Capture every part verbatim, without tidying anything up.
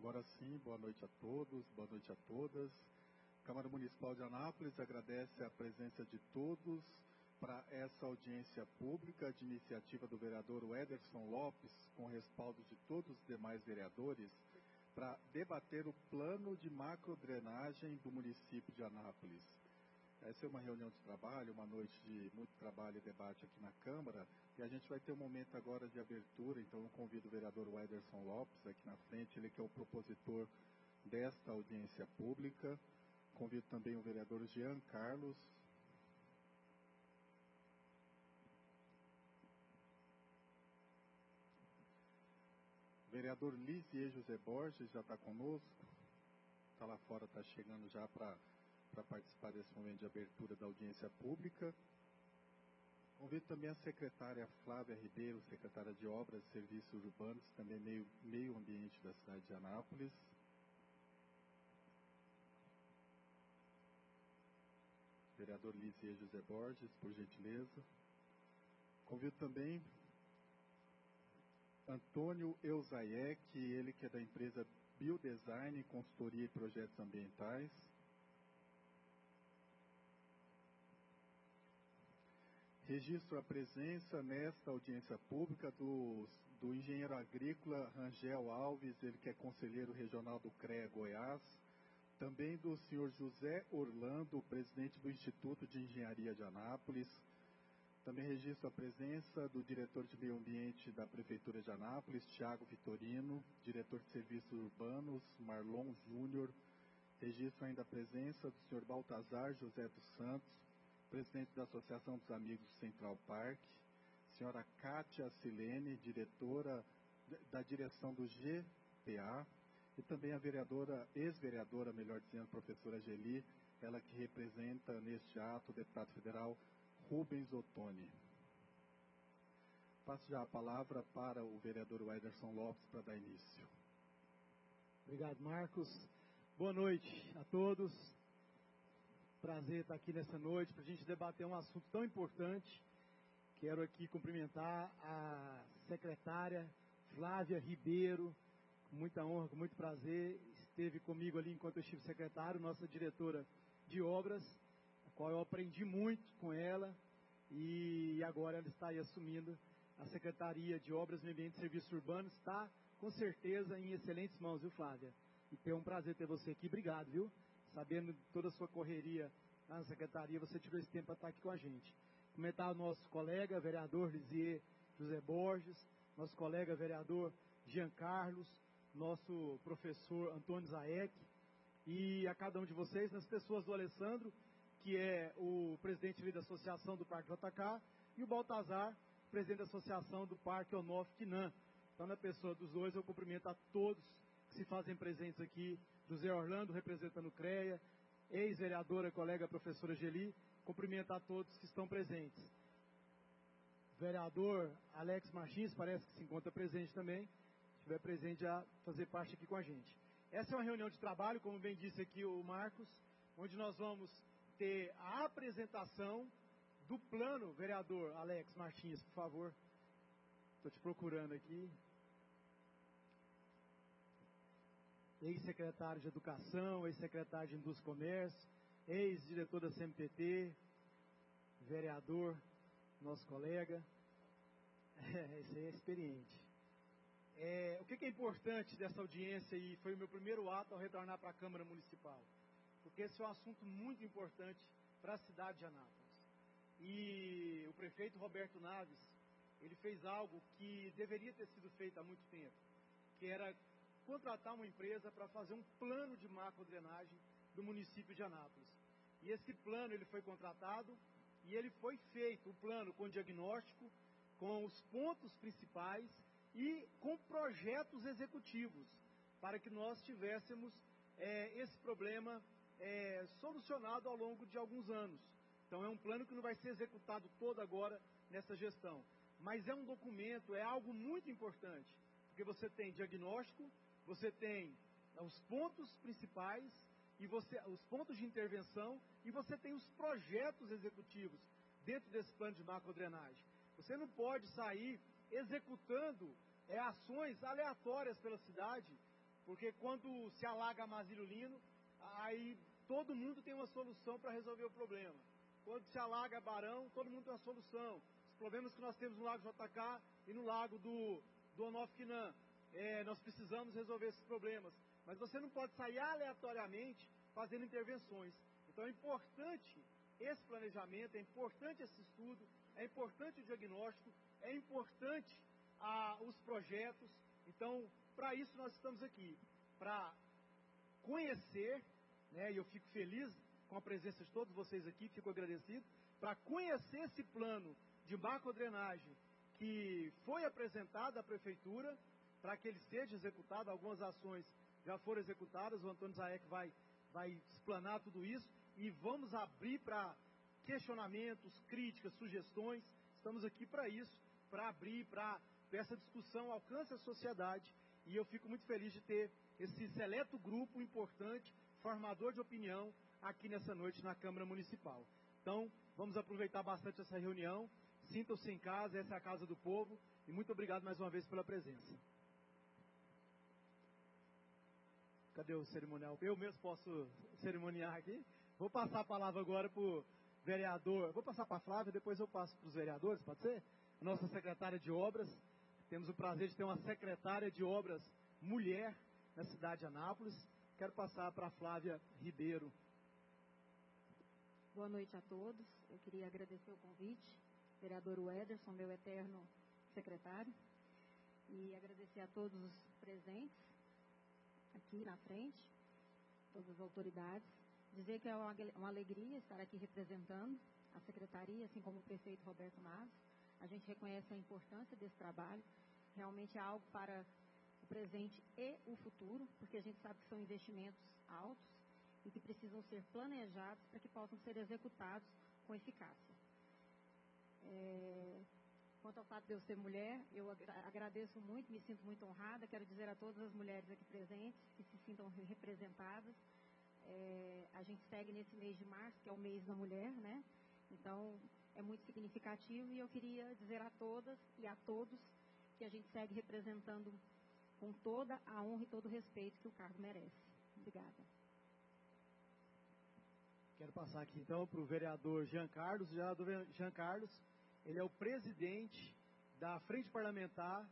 Agora sim, boa noite a todos, boa noite a todas. Câmara Municipal de Anápolis agradece a presença de todos para essa audiência pública de iniciativa do vereador Ederson Lopes, com respaldo de todos os demais vereadores, para debater o plano de macrodrenagem do município de Anápolis. Essa é uma reunião de trabalho, uma noite de muito trabalho e debate aqui na Câmara, e a gente vai ter um momento agora de abertura, então eu convido o vereador Ederson Lopes aqui na frente, ele que é o propositor desta audiência pública. Convido também o vereador Jean Carlos. O vereador Lisier José Borges já está conosco, está lá fora, está chegando já para para participar desse momento de abertura da audiência pública. Convido também a secretária Flávia Ribeiro, secretária de Obras e Serviços Urbanos, também meio, meio ambiente da cidade de Anápolis. Vereador Lisier José Borges, por gentileza. Convido também Antônio Eusaiek, ele que é da empresa Biodesign, Consultoria e Projetos Ambientais. Registro a presença nesta audiência pública do, do engenheiro agrícola Rangel Alves, ele que é conselheiro regional do CREA Goiás, também do senhor José Orlando, presidente do Instituto de Engenharia de Anápolis. Também registro a presença do diretor de meio ambiente da Prefeitura de Anápolis, Tiago Vitorino, diretor de serviços urbanos, Marlon Júnior. Registro ainda a presença do senhor Baltazar José dos Santos, presidente da Associação dos Amigos do Central Park, senhora Kátia Silene, diretora da direção do G P A, e também a vereadora, ex-vereadora, melhor dizendo, professora Geli, ela que representa neste ato o deputado federal Rubens Ottoni. Passo já a palavra para o vereador Ederson Lopes para dar início. Obrigado, Marcos. Boa noite a todos. Prazer estar aqui nessa noite para a gente debater um assunto tão importante. Quero aqui cumprimentar a secretária Flávia Ribeiro, com muita honra, com muito prazer. Esteve comigo ali enquanto eu estive secretário, nossa diretora de obras, a qual eu aprendi muito com ela, e agora ela está aí assumindo a Secretaria de Obras, Meio Ambiente e Serviços Urbanos. Está com certeza em excelentes mãos, viu, Flávia? E é um prazer ter você aqui. Obrigado, viu? Sabendo de toda a sua correria na secretaria, você tirou esse tempo para estar aqui com a gente. Comentar o nosso colega, vereador Lisier José Borges, nosso colega, vereador Jean Carlos, nosso professor Antônio Zaek, e a cada um de vocês, nas pessoas do Alessandro, que é o presidente da Associação do Parque J K, e o Baltazar, presidente da Associação do Parque Onofre Quinan. Então, na pessoa dos dois, eu cumprimento a todos que se fazem presentes aqui. José Orlando, representando o CREA, ex-vereadora, colega professora Geli, cumprimento a todos que estão presentes. Vereador Alex Martins, parece que se encontra presente também, se estiver presente a fazer parte aqui com a gente. Essa é uma reunião de trabalho, como bem disse aqui o Marcos, onde nós vamos ter a apresentação do plano. Vereador Alex Martins, por favor, estou te procurando aqui. Ex-secretário de Educação, ex-secretário de Indústria e Comércio, ex-diretor da C M P T, vereador, nosso colega. É, esse aí é experiente. É, o que, que é importante dessa audiência, e foi o meu primeiro ato ao retornar para a Câmara Municipal, porque esse é um assunto muito importante para a cidade de Anápolis. E o prefeito Roberto Naves, ele fez algo que deveria ter sido feito há muito tempo, que era contratar uma empresa para fazer um plano de macrodrenagem do município de Anápolis. E esse plano ele foi contratado e ele foi feito, o plano com diagnóstico, com os pontos principais e com projetos executivos, para que nós tivéssemos é, esse problema é, solucionado ao longo de alguns anos. Então é um plano que não vai ser executado todo agora nessa gestão, mas é um documento, é algo muito importante, porque você tem diagnóstico, você tem os pontos principais, e você, os pontos de intervenção, e você tem os projetos executivos dentro desse plano de macrodrenagem. Você não pode sair executando é, ações aleatórias pela cidade, Porque quando se alaga Mazílio Lino, aí todo mundo tem uma solução para resolver o problema. Quando se alaga Barão, todo mundo tem uma solução. Os problemas que nós temos no Lago J K e no Lago do, do Onofquinan, é, nós precisamos resolver esses problemas. Mas você não pode sair aleatoriamente fazendo intervenções. Então é importante esse planejamento, é importante esse estudo, é importante o diagnóstico, é importante ah, os projetos. Então, para isso nós estamos aqui, para conhecer, né, e eu fico feliz com a presença de todos vocês aqui, fico agradecido, para conhecer esse plano de macrodrenagem que foi apresentado à Prefeitura, para que ele seja executado. Algumas ações já foram executadas, o Antônio Zaek vai, vai explanar tudo isso, e vamos abrir para questionamentos, críticas, sugestões. Estamos aqui para isso, para abrir, para que essa discussão alcance a sociedade, e eu fico muito feliz de ter esse seleto grupo importante, formador de opinião, aqui nessa noite na Câmara Municipal. Então, vamos aproveitar bastante essa reunião, sintam-se em casa, essa é a casa do povo, e muito obrigado mais uma vez pela presença. Cadê o cerimonial? Eu mesmo posso cerimoniar aqui. Vou passar a palavra agora para o vereador, vou passar para a Flávia, depois eu passo para os vereadores, pode ser? Nossa secretária de obras, temos o prazer de ter uma secretária de obras mulher na cidade de Anápolis. Quero passar para a Flávia Ribeiro. Boa noite a todos. Eu queria agradecer o convite, vereador Ederson, meu eterno secretário, e agradecer a todos os presentes aqui na frente, todas as autoridades. Dizer que é uma alegria estar aqui representando a secretaria, assim como o prefeito Roberto Matos. A gente reconhece a importância desse trabalho. Realmente é algo para o presente e o futuro, porque a gente sabe que são investimentos altos e que precisam ser planejados para que possam ser executados com eficácia. É... Quanto ao fato de eu ser mulher, eu agradeço muito, me sinto muito honrada. Quero dizer a todas as mulheres aqui presentes que se sintam representadas. É, a gente segue nesse mês de março, que é o mês da mulher, né? Então, é muito significativo, e eu queria dizer a todas e a todos que a gente segue representando com toda a honra e todo o respeito que o cargo merece. Obrigada. Quero passar aqui então para o vereador Jean Carlos. O vereador Jean Carlos, ele é o presidente da Frente Parlamentar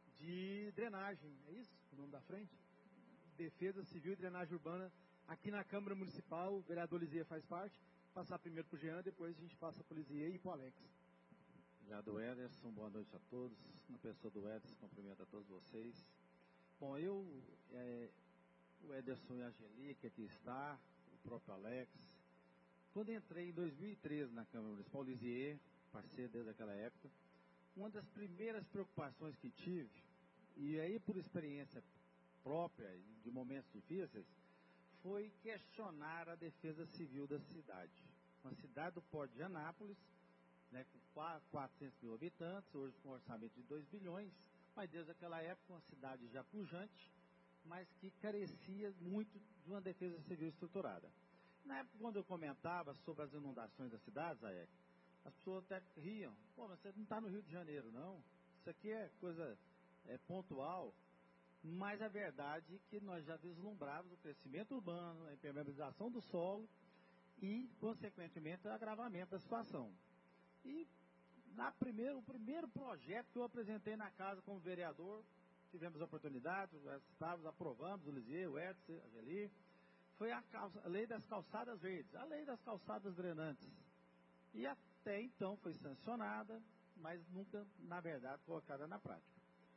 de Drenagem, é isso o nome da frente? Defesa Civil e Drenagem Urbana, aqui na Câmara Municipal. O vereador Lisier faz parte. Vou passar primeiro para o Jean, depois a gente passa para o Lisier e para o Alex. Vereador Ederson, boa noite a todos. Na pessoa do Ederson, cumprimento a todos vocês. Bom, eu, é, o Ederson e a Angeli, que aqui está, o próprio Alex. Quando entrei em dois mil e treze na Câmara Municipal, Lisier, parceiro desde aquela época, uma das primeiras preocupações que tive, e aí por experiência própria, de momentos difíceis, foi questionar a defesa civil da cidade. Uma cidade do Porto de Anápolis, né, com quatrocentos mil habitantes, hoje com um orçamento de dois bilhões, mas desde aquela época uma cidade já pujante, mas que carecia muito de uma defesa civil estruturada. Na época, quando eu comentava sobre as inundações da cidade, Zaek, as pessoas até riam. Pô, mas você não está no Rio de Janeiro, não. Isso aqui é coisa é, pontual. Mas a verdade é que nós já vislumbrávamos o crescimento urbano, a impermeabilização do solo e, consequentemente, o agravamento da situação. E na primeiro, o primeiro projeto que eu apresentei na casa como vereador, tivemos a oportunidade, estávamos, aprovamos, o Lisier, o Edson, a Angeli, foi a, calça, a lei das calçadas verdes, a lei das calçadas drenantes. E até então foi sancionada, mas nunca, na verdade, colocada na prática.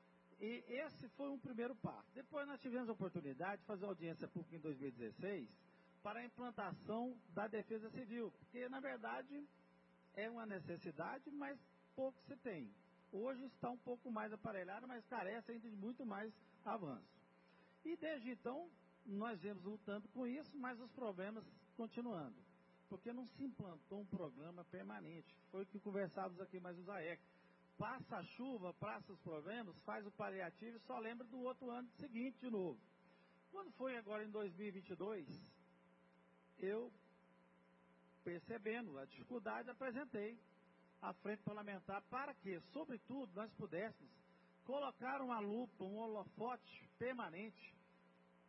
E esse foi um primeiro passo. Depois nós tivemos a oportunidade de fazer audiência pública em dois mil e dezesseis para a implantação da defesa civil, porque na verdade é uma necessidade, mas pouco se tem. Hoje está um pouco mais aparelhado, mas carece ainda de muito mais avanço. E desde então nós vemos lutando com isso, mas os problemas continuando, porque não se implantou um programa permanente. Foi o que conversávamos aqui mais o Zaek. Passa a chuva, passa os problemas, faz o paliativo e só lembra do outro ano seguinte de novo. Quando foi agora em dois mil e vinte e dois, eu, percebendo a dificuldade, apresentei a frente parlamentar para que, sobretudo, nós pudéssemos colocar uma lupa, um holofote permanente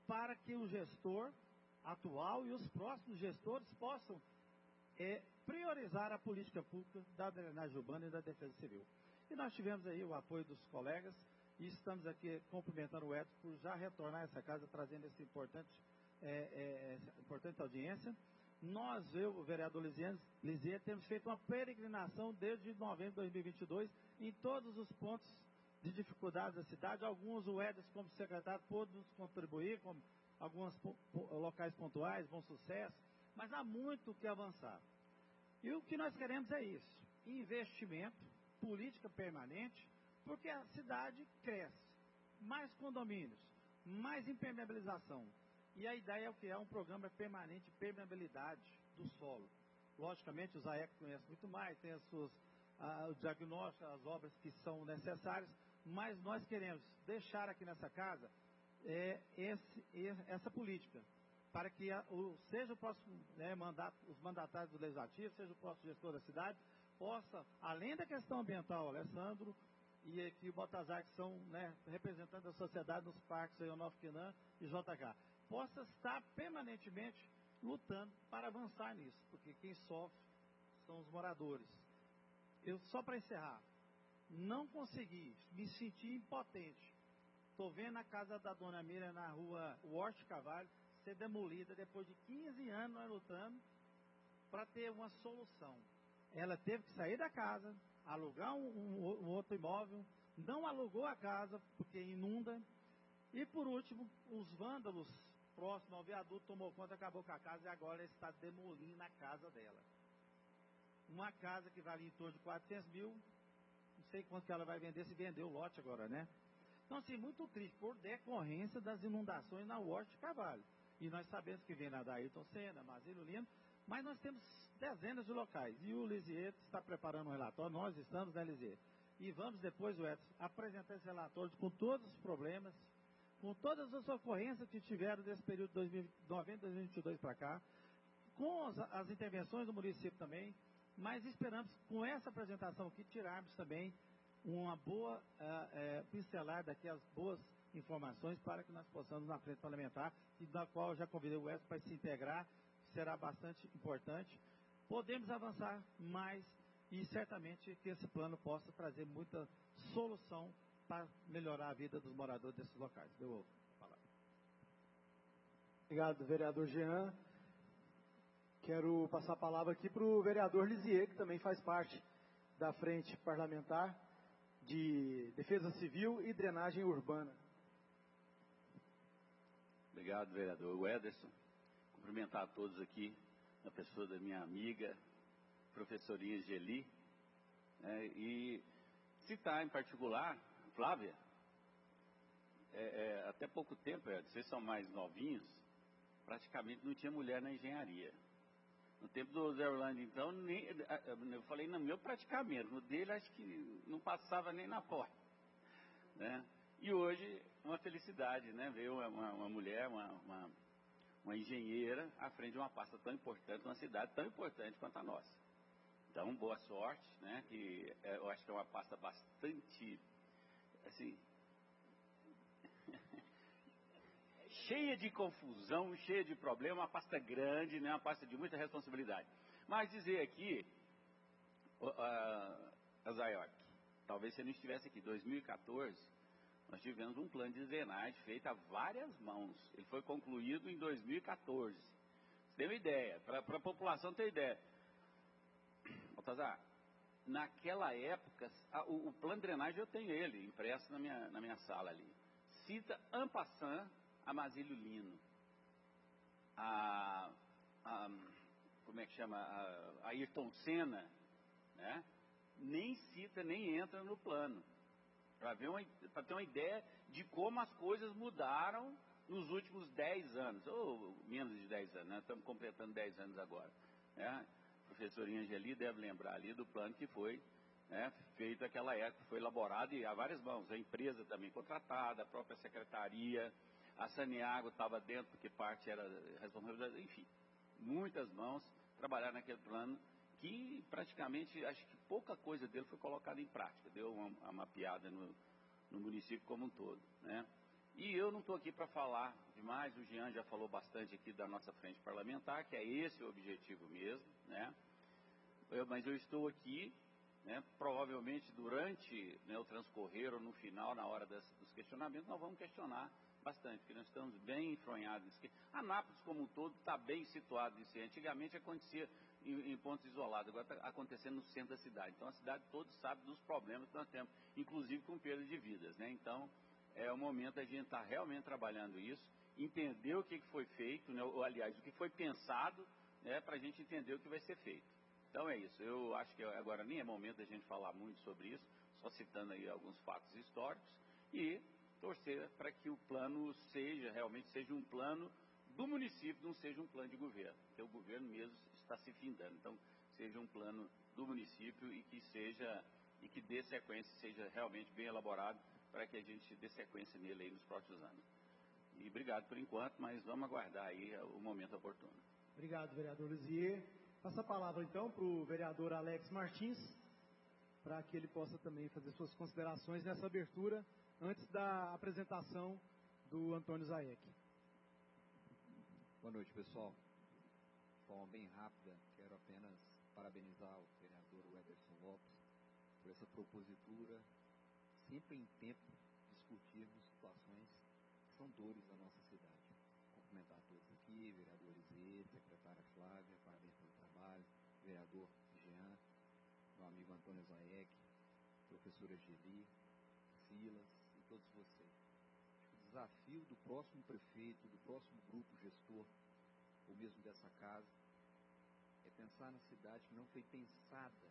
para que o gestor atual e os próximos gestores possam é, priorizar a política pública da drenagem urbana e da defesa civil. E nós tivemos aí o apoio dos colegas e estamos aqui cumprimentando o Edson por já retornar a essa casa, trazendo essa importante, é, é, essa importante audiência. Nós, eu, o vereador Lisier, temos feito uma peregrinação desde novembro de dois mil e vinte e dois em todos os pontos de dificuldades da cidade. Alguns o Edson, como secretário, pôde nos contribuir, com alguns locais pontuais, bom sucesso, mas há muito que avançar. E o que nós queremos é isso, investimento, política permanente, porque a cidade cresce, mais condomínios, mais impermeabilização. E a ideia é o que? É um programa permanente de permeabilidade do solo. Logicamente, os A E C conhecem muito mais, tem as suas, a, o diagnóstico, as obras que são necessárias, mas nós queremos deixar aqui nessa casa é, esse, essa política, para que a, o, seja o próximo né, mandato, os mandatários do Legislativo, seja o próximo gestor da cidade, possa, além da questão ambiental, Alessandro e aqui o Baltazar, que são né, representantes da sociedade nos parques Eonov Quinan e J K, possa estar permanentemente lutando para avançar nisso, porque quem sofre são os moradores. Eu, só para encerrar, não consegui, me senti impotente. Estou vendo a casa da dona Miriam na rua Hort Carvalho ser demolida depois de quinze anos nós lutando para ter uma solução. Ela teve que sair da casa, alugar um, um, um outro imóvel, não alugou a casa porque inunda. E por último, os vândalos próximos ao viaduto tomou conta, acabou com a casa e agora está demolindo a casa dela. Uma casa que vale em torno de quatrocentos mil, não sei quanto que ela vai vender, se vendeu o lote agora, né? Então, assim, muito triste, por decorrência das inundações na Hort Carvalho. E nós sabemos que vem na da Ayrton Senna, Mazilo Lino, mas nós temos dezenas de locais. E o Lisier está preparando um relatório, nós estamos, né, Lisier? E vamos depois, o Edson, apresentar esse relatório com todos os problemas, com todas as ocorrências que tiveram desse período de dois mil e noventa, dois mil e vinte e dois para cá, com as, as intervenções do município também, mas esperamos, com essa apresentação aqui, tirarmos também uma boa uh, uh, pincelada daqui, as boas informações para que nós possamos na frente parlamentar, e da qual eu já convidei o Edson para se integrar, será bastante importante. Podemos avançar mais e certamente que esse plano possa trazer muita solução para melhorar a vida dos moradores desses locais. Devolvo a palavra. Obrigado, vereador Jean. Quero passar a palavra aqui para o vereador Lisier, que também faz parte da frente parlamentar de Defesa Civil e Drenagem Urbana. Obrigado, vereador Ederson. Cumprimentar a todos aqui, na pessoa da minha amiga, professorinha Geli, né, e citar em particular, Flávia, é, é, até pouco tempo, é, vocês são mais novinhos, praticamente não tinha mulher na engenharia. No tempo do Zé Orlando, então, nem, eu falei no meu praticamente, no dele acho que não passava nem na porta, né? E hoje, uma felicidade, né? Ver uma, uma mulher, uma, uma, uma engenheira à frente de uma pasta tão importante, uma cidade tão importante quanto a nossa. Então, boa sorte, né? Que eu acho que é uma pasta bastante, assim, cheia de confusão, cheia de problema, uma pasta grande, né? Uma pasta de muita responsabilidade. Mas dizer aqui, uh, Azaioc, talvez você não estivesse aqui, dois mil e quatorze, nós tivemos um plano de drenagem feito a várias mãos. Ele foi concluído em dois mil e quatorze. Você tem uma ideia, para a população ter ideia. Baltazar, naquela época, a, o, o plano de drenagem eu tenho ele, impresso na minha, na minha sala ali. Cita en passant a Mazilo Lino, a, a, como é que chama, a, a Ayrton Senna, né? Nem cita, nem entra no plano. Para ter uma ideia de como as coisas mudaram nos últimos dez anos, ou menos de dez anos, né? Estamos completando dez anos agora, né? A professorinha Angeli deve lembrar ali do plano que foi, né, feito naquela época, foi elaborado e há várias mãos, a empresa também contratada, a própria secretaria, a Saneago estava dentro, porque parte era responsável, enfim, muitas mãos trabalharam naquele plano, que praticamente, acho que pouca coisa dele foi colocada em prática, deu uma, uma mapeada no, no município como um todo, né? E eu não estou aqui para falar demais, o Jean já falou bastante aqui da nossa frente parlamentar, que é esse o objetivo mesmo, né? Eu, mas eu estou aqui, né, provavelmente durante, né, o transcorrer ou no final, na hora das, dos questionamentos, nós vamos questionar bastante, porque nós estamos bem enfronhados nisso. Anápolis, como um todo, está bem situado nisso. Antigamente acontecia em, em pontos isolados, agora está acontecendo no centro da cidade. Então a cidade toda sabe dos problemas que nós temos, inclusive com perda de vidas, né? Então é o momento da gente estar realmente trabalhando isso, entender o que foi feito, né, ou aliás, o que foi pensado, né, para a gente entender o que vai ser feito. Então é isso, eu acho que agora nem é momento da gente falar muito sobre isso, só citando aí alguns fatos históricos e torcer para que o plano seja, realmente seja um plano do município, não seja um plano de governo, porque o governo mesmo está se findando, então seja um plano do município e que seja, e que dê sequência, seja realmente bem elaborado para que a gente dê sequência nele aí nos próximos anos. E obrigado por enquanto, mas vamos aguardar aí o momento oportuno. Obrigado, vereador Luzier. Passa a palavra então para o vereador Alex Martins, para que ele possa também fazer suas considerações nessa abertura, antes da apresentação do Antônio Zaek. Boa noite, pessoal. De forma bem rápida, quero apenas parabenizar o vereador Ederson Lopes por essa propositura, sempre em tempo de discutirmos situações que são dores da nossa cidade. Cumprimentar a todos aqui, vereador Zé, secretária Flávia, parabéns pelo trabalho, vereador Jean, meu amigo Antônio Zaek, professora Geli, Silas e todos vocês. O desafio do próximo prefeito, do próximo grupo gestor, ou mesmo dessa casa, é pensar na cidade que não foi pensada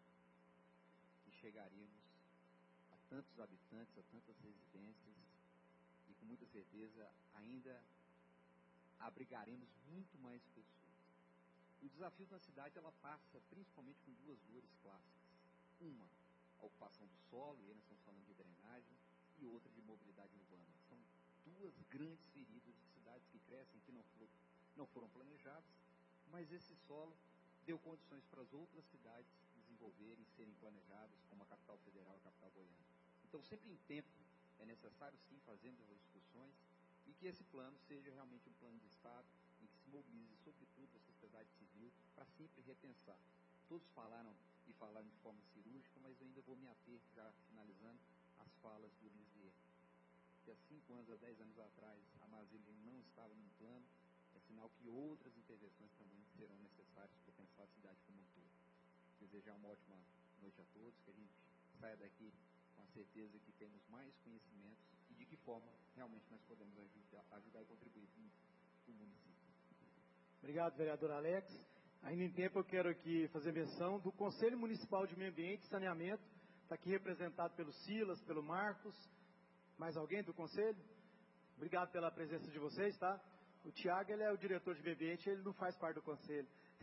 que chegaríamos a tantos habitantes, a tantas residências e com muita certeza ainda abrigaremos muito mais pessoas. O desafio da cidade, ela passa principalmente com duas dores clássicas. Uma, a ocupação do solo, e aí nós estamos falando de drenagem, e outra de mobilidade urbana. São duas grandes feridas de cidades que crescem, que não foram, não foram planejadas, mas esse solo deu condições para as outras cidades desenvolverem, serem planejadas, como a capital federal e a capital goiana. Então, sempre em tempo, é necessário sim fazermos as discussões e que esse plano seja realmente um plano de Estado em que se mobilize, sobretudo, a sociedade civil para sempre repensar. Todos falaram e falaram de forma cirúrgica, mas eu ainda vou me ater, já finalizando, às falas do Lisier, que há cinco anos, há dez anos atrás, a Marília não estava no plano, é sinal que outras intervenções também serão necessárias para pensar a cidade como um todo. Desejar uma ótima noite a todos, que a gente saia daqui com a certeza que temos mais conhecimentos e de que forma realmente nós podemos ajudar, ajudar e contribuir para o município. Obrigado, vereador Alex. Ainda em tempo eu quero aqui fazer menção do Conselho Municipal de Meio Ambiente e Saneamento, está aqui representado pelo Silas, pelo Marcos. Mais alguém do Conselho? Obrigado pela presença de vocês, tá? O Tiago, ele é o diretor de meio ambiente, ele não faz parte do Conselho.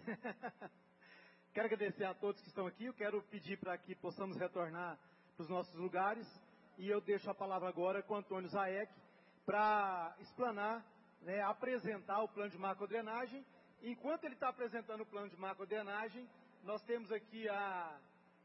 Quero agradecer a todos que estão aqui, eu quero pedir para que possamos retornar para os nossos lugares, e eu deixo a palavra agora com o Antônio Zaek, para explanar, né, apresentar o plano de macrodrenagem. Enquanto ele está apresentando o plano de macrodrenagem, nós temos aqui a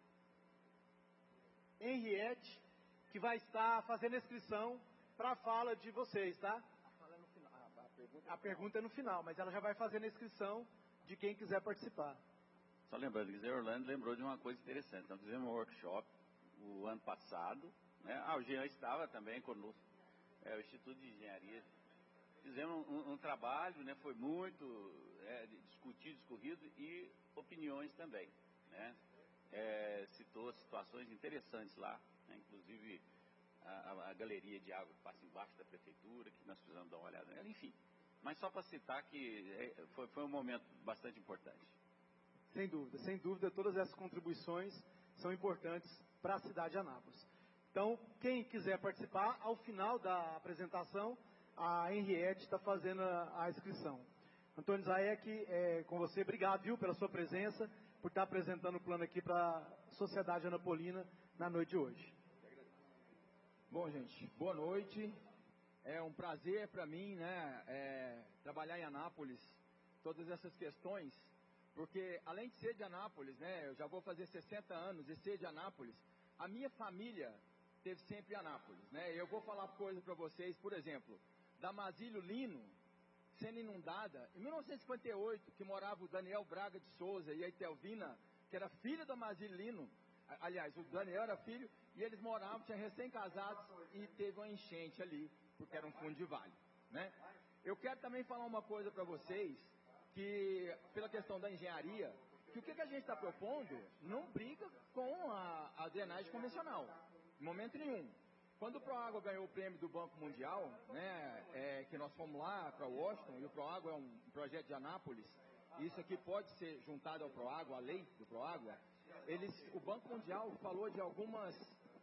Henriette, que vai estar fazendo a inscrição para a fala de vocês, tá? A, fala é no final. a, pergunta, a pergunta é no final, mas ela já vai fazendo a inscrição de quem quiser participar. Só lembrando que Zé Orlando lembrou de uma coisa interessante. Nós fizemos um workshop o ano passado, né? Ah, o Jean estava também conosco, é, o Instituto de Engenharia. Fizemos um, um trabalho, né? Foi muito é, discutido, discorrido e opiniões também, né? É, citou situações interessantes lá, né? Inclusive a, a galeria de água que passa embaixo da prefeitura, que nós precisamos dar uma olhada nela, enfim. Mas só para citar que é, foi, foi um momento bastante importante. Sem dúvida, sem dúvida, todas essas contribuições são importantes para a cidade de Anápolis. Então, quem quiser participar, ao final da apresentação, a Henriette está fazendo a, a inscrição. Antônio Zaek, é, com você, obrigado, viu, pela sua presença, por estar apresentando o plano aqui para a sociedade anapolina na noite de hoje. Bom, gente, boa noite. É um prazer para mim, né, é, trabalhar em Anápolis, todas essas questões, porque além de ser de Anápolis, né, eu já vou fazer sessenta anos e ser de Anápolis, a minha família teve sempre em Anápolis, né? Eu vou falar coisa para vocês, por exemplo, da Masílio Lino, sendo inundada, em mil novecentos e cinquenta e oito, que morava o Daniel Braga de Souza e a Itelvina, que era filha da Masílio Lino, aliás, o Daniel era filho, e eles moravam, tinham recém-casados, e teve uma enchente ali, porque era um fundo de vale, né? Eu quero também falar uma coisa para vocês, que, pela questão da engenharia, que o que, que a gente está propondo não briga com a, a drenagem convencional, em momento nenhum. Quando o Proágua ganhou o prêmio do Banco Mundial, né, é, que nós fomos lá para Washington, e o Proágua é um projeto de Anápolis, e isso aqui pode ser juntado ao Proágua, a lei do Proágua, eles, o Banco Mundial falou de algumas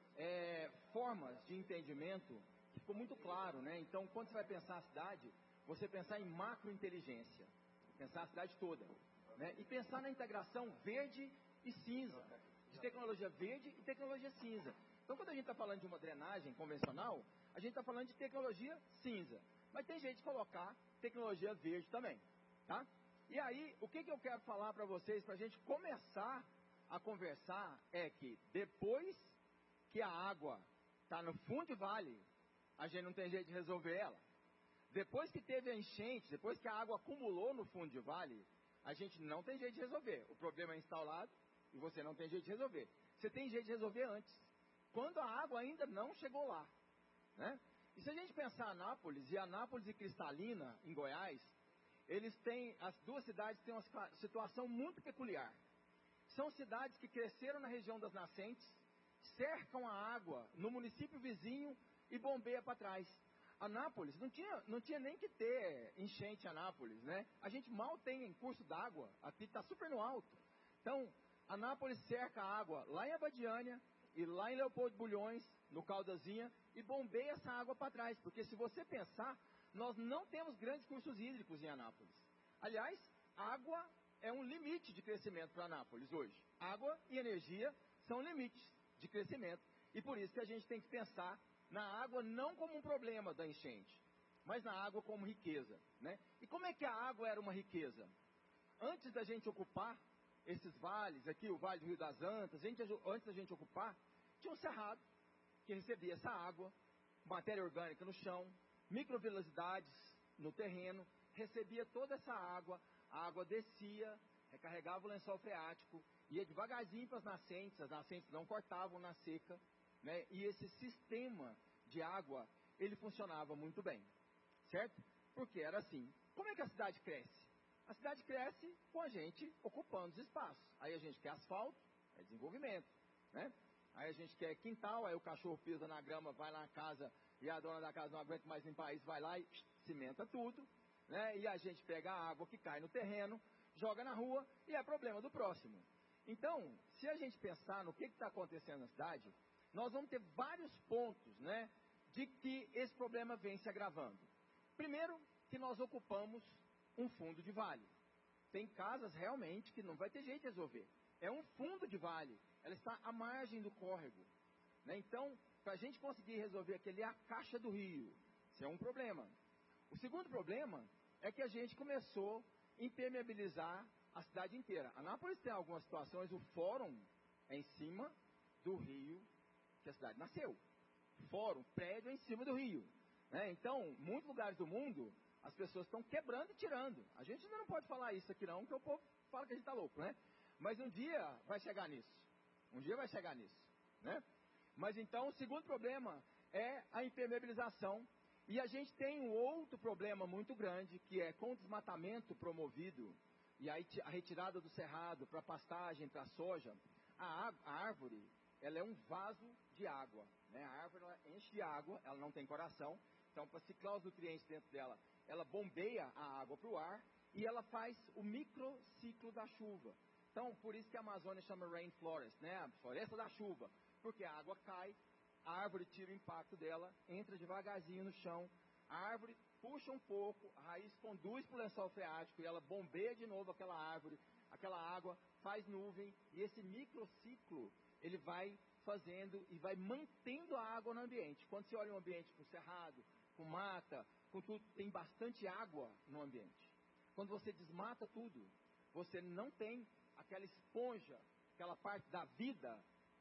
é, formas de entendimento que ficou muito claro, né? Então, quando você vai pensar a cidade, você pensar em macrointeligência, pensar a cidade toda, né? E pensar na integração verde e cinza, de tecnologia verde e tecnologia cinza. Então, quando a gente está falando de uma drenagem convencional, a gente está falando de tecnologia cinza. Mas tem jeito de colocar tecnologia verde também, tá? E aí, o que, que eu quero falar para vocês, para a gente começar a conversar, é que depois que a água está no fundo de vale, a gente não tem jeito de resolver ela. Depois que teve a enchente, depois que a água acumulou no fundo de vale, a gente não tem jeito de resolver. O problema é instalado e você não tem jeito de resolver. Você tem jeito de resolver antes, quando a água ainda não chegou lá, né? E se a gente pensar Anápolis, e Anápolis e Cristalina, em Goiás, eles têm, as duas cidades têm uma situação muito peculiar. São cidades que cresceram na região das nascentes, cercam a água no município vizinho e bombeia para trás. Anápolis, não tinha, não tinha nem que ter enchente em Anápolis, né? A gente mal tem curso d'água, aqui está super no alto. Então, Anápolis cerca a água lá em Abadiânia e lá em Leopoldo de Bulhões, no Caldazinha, e bombeia essa água para trás. Porque se você pensar, nós não temos grandes cursos hídricos em Anápolis. Aliás, água é um limite de crescimento para Anápolis hoje. Água e energia são limites de crescimento. E por isso que a gente tem que pensar na água não como um problema da enchente, mas na água como riqueza, né? E como é que a água era uma riqueza? Antes da gente ocupar esses vales aqui, o Vale do Rio das Antas, gente, antes da gente ocupar, tinha um cerrado que recebia essa água, matéria orgânica no chão, microvilosidades no terreno, recebia toda essa água, a água descia, recarregava o lençol freático, ia devagarzinho para as nascentes, as nascentes não cortavam na seca, né? E esse sistema de água, ele funcionava muito bem, certo? Porque era assim. Como é que a cidade cresce? A cidade cresce com a gente ocupando os espaços. Aí a gente quer asfalto, é desenvolvimento, né? Aí a gente quer quintal, aí o cachorro pisa na grama, vai lá na casa, e a dona da casa não aguenta mais limpar isso, vai lá e cimenta tudo, né? E a gente pega a água que cai no terreno, joga na rua, e é problema do próximo. Então, se a gente pensar no que está acontecendo na cidade, nós vamos ter vários pontos, né, de que esse problema vem se agravando. Primeiro, que nós ocupamos um fundo de vale. Tem casas realmente que não vai ter jeito de resolver. É um fundo de vale, ela está à margem do córrego, né? Então, para a gente conseguir resolver aquele a caixa do rio, isso é um problema. O segundo problema é que a gente começou a impermeabilizar a cidade inteira. Anápolis tem algumas situações, o fórum é em cima do rio que a cidade nasceu. Fórum, prédio é em cima do rio, né? Então, em muitos lugares do mundo, as pessoas estão quebrando e tirando. A gente ainda não pode falar isso aqui não, porque o povo fala que a gente está louco, né? Mas um dia vai chegar nisso. Um dia vai chegar nisso, né? Mas então, o segundo problema é a impermeabilização. E a gente tem um outro problema muito grande, que é com o desmatamento promovido, e aí a retirada do cerrado para pastagem, para soja, a, a árvore, ela é um vaso de água, né? A árvore, ela enche de água, ela não tem coração, então para ciclar os nutrientes dentro dela, ela bombeia a água para o ar, e ela faz o microciclo da chuva. Então, por isso que a Amazônia chama Rain Forest, né? A floresta da chuva, porque a água cai, a árvore tira o impacto dela, entra devagarzinho no chão, a árvore puxa um pouco, a raiz conduz para o lençol freático e ela bombeia de novo aquela árvore, aquela água faz nuvem, e esse microciclo, ele vai fazendo e vai mantendo a água no ambiente. Quando você olha um ambiente com cerrado, com mata, com tudo, tem bastante água no ambiente. Quando você desmata tudo, você não tem aquela esponja, aquela parte da vida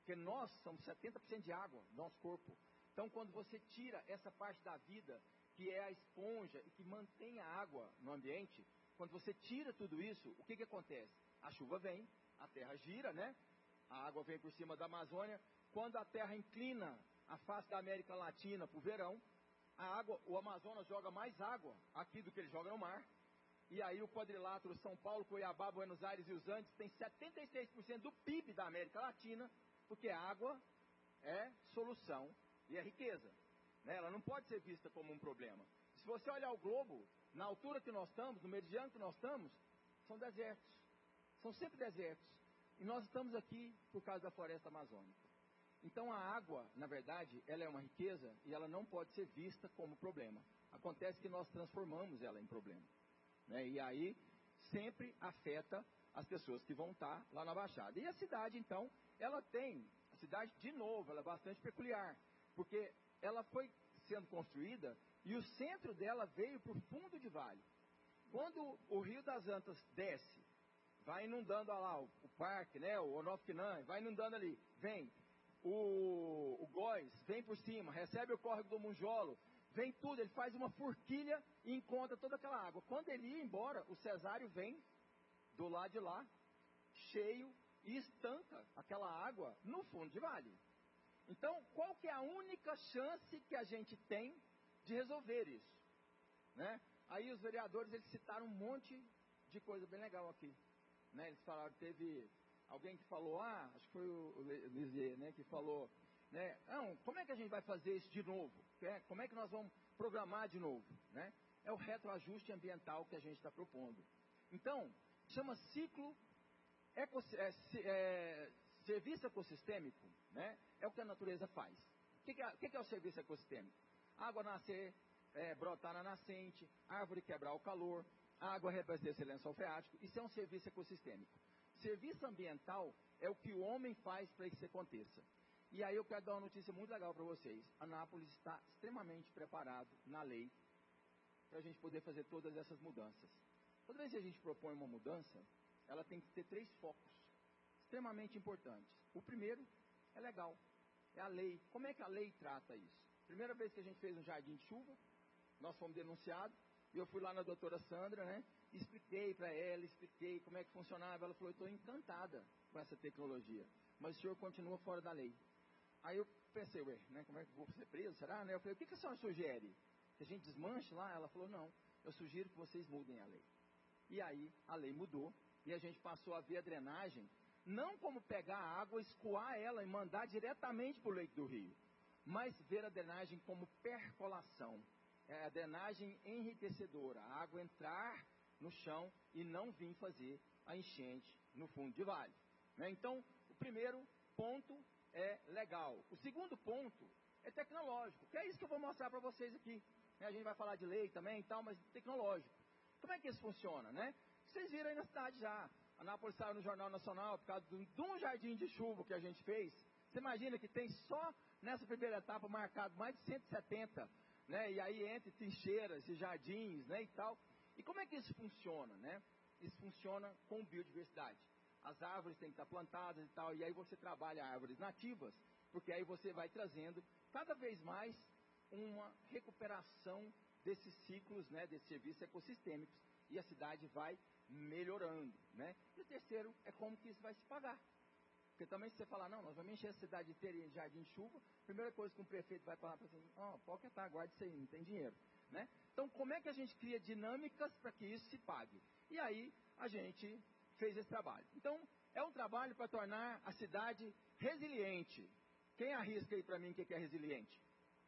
Porque nós somos setenta por cento de água, nosso corpo. Então, quando você tira essa parte da vida, que é a esponja e que mantém a água no ambiente, quando você tira tudo isso, o que que acontece? A chuva vem, a terra gira, né? A água vem por cima da Amazônia. Quando a terra inclina a face da América Latina para o verão, a água, o Amazonas joga mais água aqui do que ele joga no mar. E aí o quadrilátero São Paulo, Cuiabá, Buenos Aires e os Andes tem setenta e seis por cento do P I B da América Latina, porque a água é solução e é riqueza. Né? Ela não pode ser vista como um problema. Se você olhar o globo, na altura que nós estamos, no meridiano que nós estamos, são desertos. São sempre desertos. E nós estamos aqui por causa da floresta amazônica. Então a água, na verdade, ela é uma riqueza e ela não pode ser vista como problema. Acontece que nós transformamos ela em problema. Né? E aí sempre afeta as pessoas que vão estar lá na Baixada. E a cidade, então, ela tem, a cidade, de novo, ela é bastante peculiar, porque ela foi sendo construída e o centro dela veio para o fundo de vale. Quando o Rio das Antas desce, vai inundando lá o, o parque, né, o Onofquinan, vai inundando ali, vem o, o Góis, vem por cima, recebe o córrego do Munjolo, vem tudo, ele faz uma forquilha e encontra toda aquela água. Quando ele ia embora, o Cesário vem do lado de lá, cheio, e estanca aquela água no fundo de vale. Então, qual que é a única chance que a gente tem de resolver isso? Né? Aí os vereadores, eles citaram um monte de coisa bem legal aqui. Né? Eles falaram, teve alguém que falou, ah, acho que foi o Lisier, né, que falou, né, não, como é que a gente vai fazer isso de novo? Como é que nós vamos programar de novo? Né? É o retroajuste ambiental que a gente está propondo. Então, chama ciclo, eco, é, é, serviço ecossistêmico, né, é o que a natureza faz. O que, que, é, que, que é o serviço ecossistêmico? Água nascer, é, brotar na nascente, árvore quebrar o calor, água reabastecer lençol freático, isso é um serviço ecossistêmico. Serviço ambiental é o que o homem faz para que isso aconteça. E aí eu quero dar uma notícia muito legal para vocês. Anápolis está extremamente preparado na lei para a gente poder fazer todas essas mudanças. Toda vez que a gente propõe uma mudança, ela tem que ter três focos extremamente importantes. O primeiro é legal, é a lei. Como é que a lei trata isso? Primeira vez que a gente fez um jardim de chuva, nós fomos denunciados, e eu fui lá na doutora Sandra, né, expliquei para ela, expliquei como é que funcionava. Ela falou, eu estou encantada com essa tecnologia, mas o senhor continua fora da lei. Aí eu pensei, ué, né, como é que vou ser preso, será? Né? Eu falei, o que, que a senhora sugere? Que a gente desmanche lá? Ela falou, não, eu sugiro que vocês mudem a lei. E aí a lei mudou, e a gente passou a ver a drenagem, não como pegar a água, escoar ela e mandar diretamente para o leito do rio, mas ver a drenagem como percolação. É a drenagem enriquecedora, a água entrar no chão e não vir fazer a enchente no fundo de vale. Né? Então, o primeiro ponto é legal. O segundo ponto é tecnológico, que é isso que eu vou mostrar para vocês aqui. Né? A gente vai falar de lei também e tal, mas tecnológico. Como é que isso funciona? Né? Vocês viram aí na cidade já. A Anápolis saiu no Jornal Nacional por causa de um jardim de chuva que a gente fez. Você imagina que tem só nessa primeira etapa marcado mais de cento e setenta, né? E aí entre trincheiras e jardins, né, e tal. E como é que isso funciona, né? Isso funciona com biodiversidade. As árvores têm que estar plantadas e tal, e aí você trabalha árvores nativas, porque aí você vai trazendo cada vez mais uma recuperação desses ciclos, né, desses serviços ecossistêmicos, e a cidade vai melhorando, né? E o terceiro é como que isso vai se pagar. Porque também se você falar, não, nós vamos encher a cidade inteira em jardim de chuva, a primeira coisa que um prefeito vai falar para você, ó, oh, pode estar, guarde isso aí, não tem dinheiro, né? Então, como é que a gente cria dinâmicas para que isso se pague? E aí, a gente fez esse trabalho. Então, é um trabalho para tornar a cidade resiliente. Quem arrisca aí para mim o que é resiliente?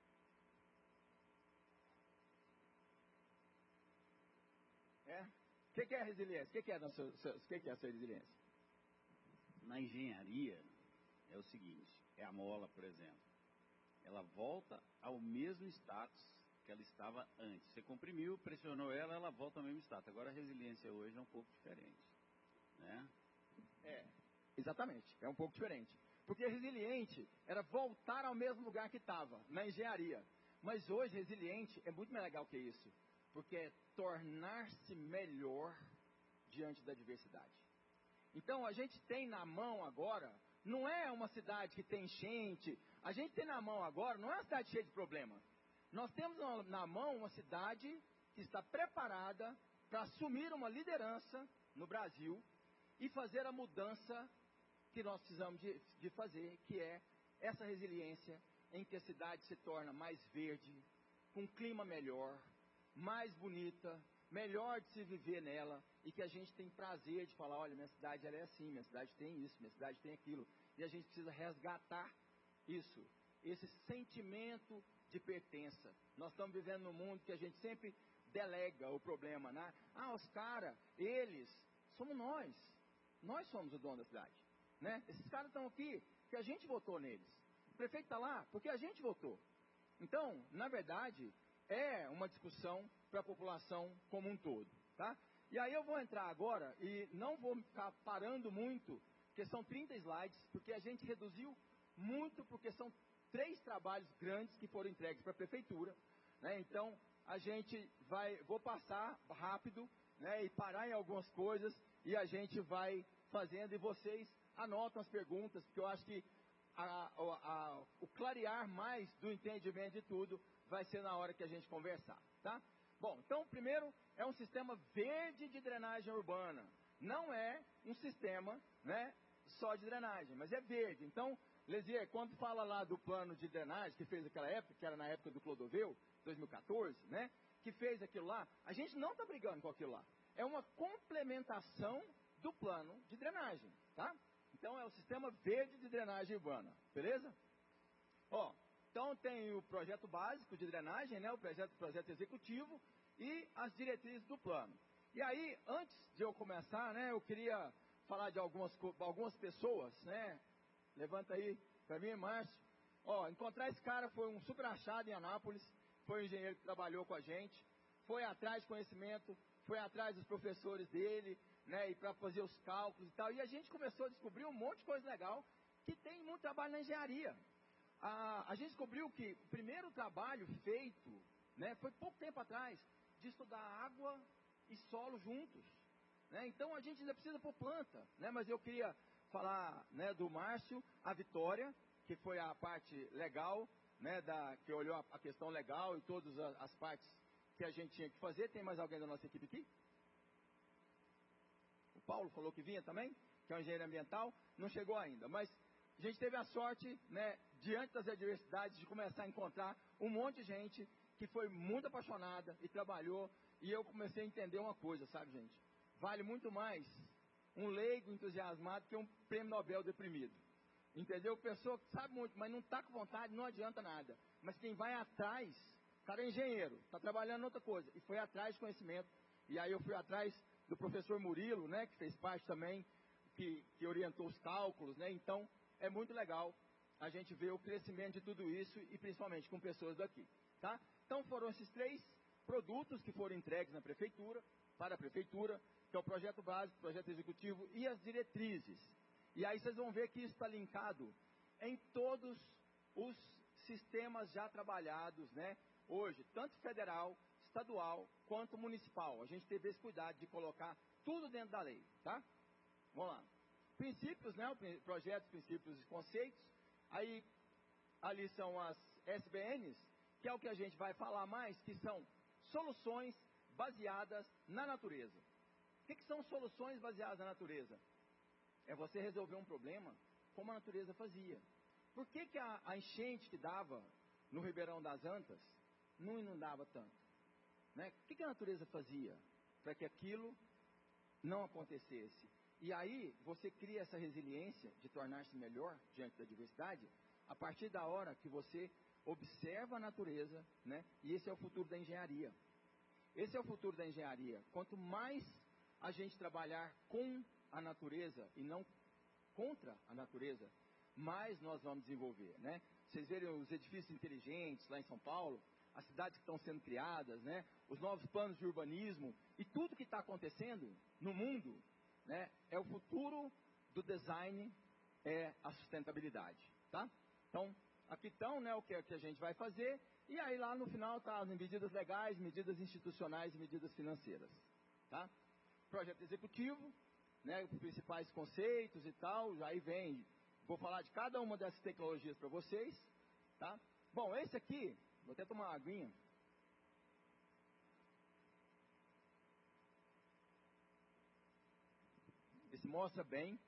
É? O que é resiliência? O que é a sua, o que é a sua resiliência? Na engenharia, é o seguinte, é a mola, por exemplo. Ela volta ao mesmo status que ela estava antes. Você comprimiu, pressionou ela, ela volta ao mesmo status. Agora a resiliência hoje é um pouco diferente. Né? É, exatamente, é um pouco diferente. Porque resiliente era voltar ao mesmo lugar que estava, na engenharia. Mas hoje, resiliente é muito mais legal que isso. Porque é tornar-se melhor diante da adversidade. Então, a gente tem na mão agora não é uma cidade que tem enchente. A gente tem na mão agora, não é uma cidade cheia de problemas. Nós temos na mão uma cidade que está preparada para assumir uma liderança no Brasil e fazer a mudança que nós precisamos de, de fazer, que é essa resiliência em que a cidade se torna mais verde, com um clima melhor, mais bonita, melhor de se viver nela, e que a gente tem prazer de falar, olha, minha cidade ela é assim, minha cidade tem isso, minha cidade tem aquilo, e a gente precisa resgatar isso, esse sentimento de pertença. Nós estamos vivendo num mundo que a gente sempre delega o problema, né? Ah, os caras, eles, somos nós, nós somos o dono da cidade, né? Esses caras estão aqui, porque a gente votou neles, o prefeito está lá, porque a gente votou. Então, na verdade, é uma discussão para a população como um todo, tá? E aí eu vou entrar agora e não vou ficar parando muito, porque são trinta slides, porque a gente reduziu muito, porque são três trabalhos grandes que foram entregues para a prefeitura, né? Então, a gente vai, vou passar rápido, né, e parar em algumas coisas, e a gente vai fazendo, e vocês anotam as perguntas, porque eu acho que a, a, a, o clarear mais do entendimento de tudo vai ser na hora que a gente conversar, tá? Bom, então, primeiro, é um sistema verde de drenagem urbana. Não é um sistema, né, só de drenagem, mas é verde. Então, Lesier, quando fala lá do plano de drenagem que fez naquela época, que era na época do Clodovil, dois mil e quatorze, né, que fez aquilo lá, a gente não está brigando com aquilo lá. É uma complementação do plano de drenagem, tá? Então, é o sistema verde de drenagem urbana, beleza? Ó, então tem o projeto básico de drenagem, né, o projeto, projeto executivo e as diretrizes do plano. E aí, antes de eu começar, né, eu queria falar de algumas, algumas pessoas, né? Levanta aí para mim, Márcio. Ó, encontrar esse cara foi um super achado em Anápolis, foi um engenheiro que trabalhou com a gente, foi atrás de conhecimento, foi atrás dos professores dele, né, e para fazer os cálculos e tal. E a gente começou a descobrir um monte de coisa legal que tem muito trabalho na engenharia. A, a gente descobriu que o primeiro trabalho feito, né, foi pouco tempo atrás, de estudar água e solo juntos, né? Então a gente ainda precisa pôr planta, né? Mas eu queria falar, né, do Márcio, a Vitória, que foi a parte legal, né, da, que olhou a, a questão legal e todas as, as partes que a gente tinha que fazer. Tem mais alguém da nossa equipe aqui? O Paulo falou que vinha também, que é um engenheiro ambiental, não chegou ainda, mas a gente teve a sorte, né, diante das adversidades, de começar a encontrar um monte de gente que foi muito apaixonada e trabalhou, e eu comecei a entender uma coisa, sabe, gente? Vale muito mais um leigo entusiasmado que um prêmio Nobel deprimido. Entendeu? Pessoa que sabe muito, mas não está com vontade, não adianta nada. Mas quem vai atrás, o cara é engenheiro, está trabalhando em outra coisa, e foi atrás de conhecimento. E aí eu fui atrás do professor Murilo, né, que fez parte também, que, que orientou os cálculos, né? Então, é muito legal a gente ver o crescimento de tudo isso, e principalmente com pessoas daqui, tá? Então, foram esses três produtos que foram entregues na prefeitura, para a prefeitura, que é o projeto básico, o projeto executivo e as diretrizes. E aí vocês vão ver que isso está linkado em todos os sistemas já trabalhados, né, hoje, tanto federal, estadual, quanto municipal. A gente teve esse cuidado de colocar tudo dentro da lei, tá? Vamos lá. Princípios, né, o projeto, princípios e conceitos. Aí, ali são as S B Ns, que é o que a gente vai falar mais, que são soluções baseadas na natureza. O que, que são soluções baseadas na natureza? É você resolver um problema como a natureza fazia. Por que, que a, a enchente que dava no Ribeirão das Antas não inundava tanto? Né? O que, que a natureza fazia para que aquilo não acontecesse? E aí você cria essa resiliência de tornar-se melhor diante da diversidade a partir da hora que você observa a natureza, né? E esse é o futuro da engenharia. Esse é o futuro da engenharia. Quanto mais a gente trabalhar com a natureza e não contra a natureza, mais nós vamos desenvolver, né? Vocês verem os edifícios inteligentes lá em São Paulo, as cidades que estão sendo criadas, né? Os novos planos de urbanismo e tudo que está acontecendo no mundo, né? É o futuro do design, é a sustentabilidade, tá? Então, aqui estão, né, o que, que a gente vai fazer, e aí lá no final tá as medidas legais, medidas institucionais e medidas financeiras, tá? Projeto executivo, né, os principais conceitos e tal, aí vem Vou falar de cada uma dessas tecnologias para vocês, tá? Bom, esse aqui, vou até tomar uma aguinha. Esse mostra bem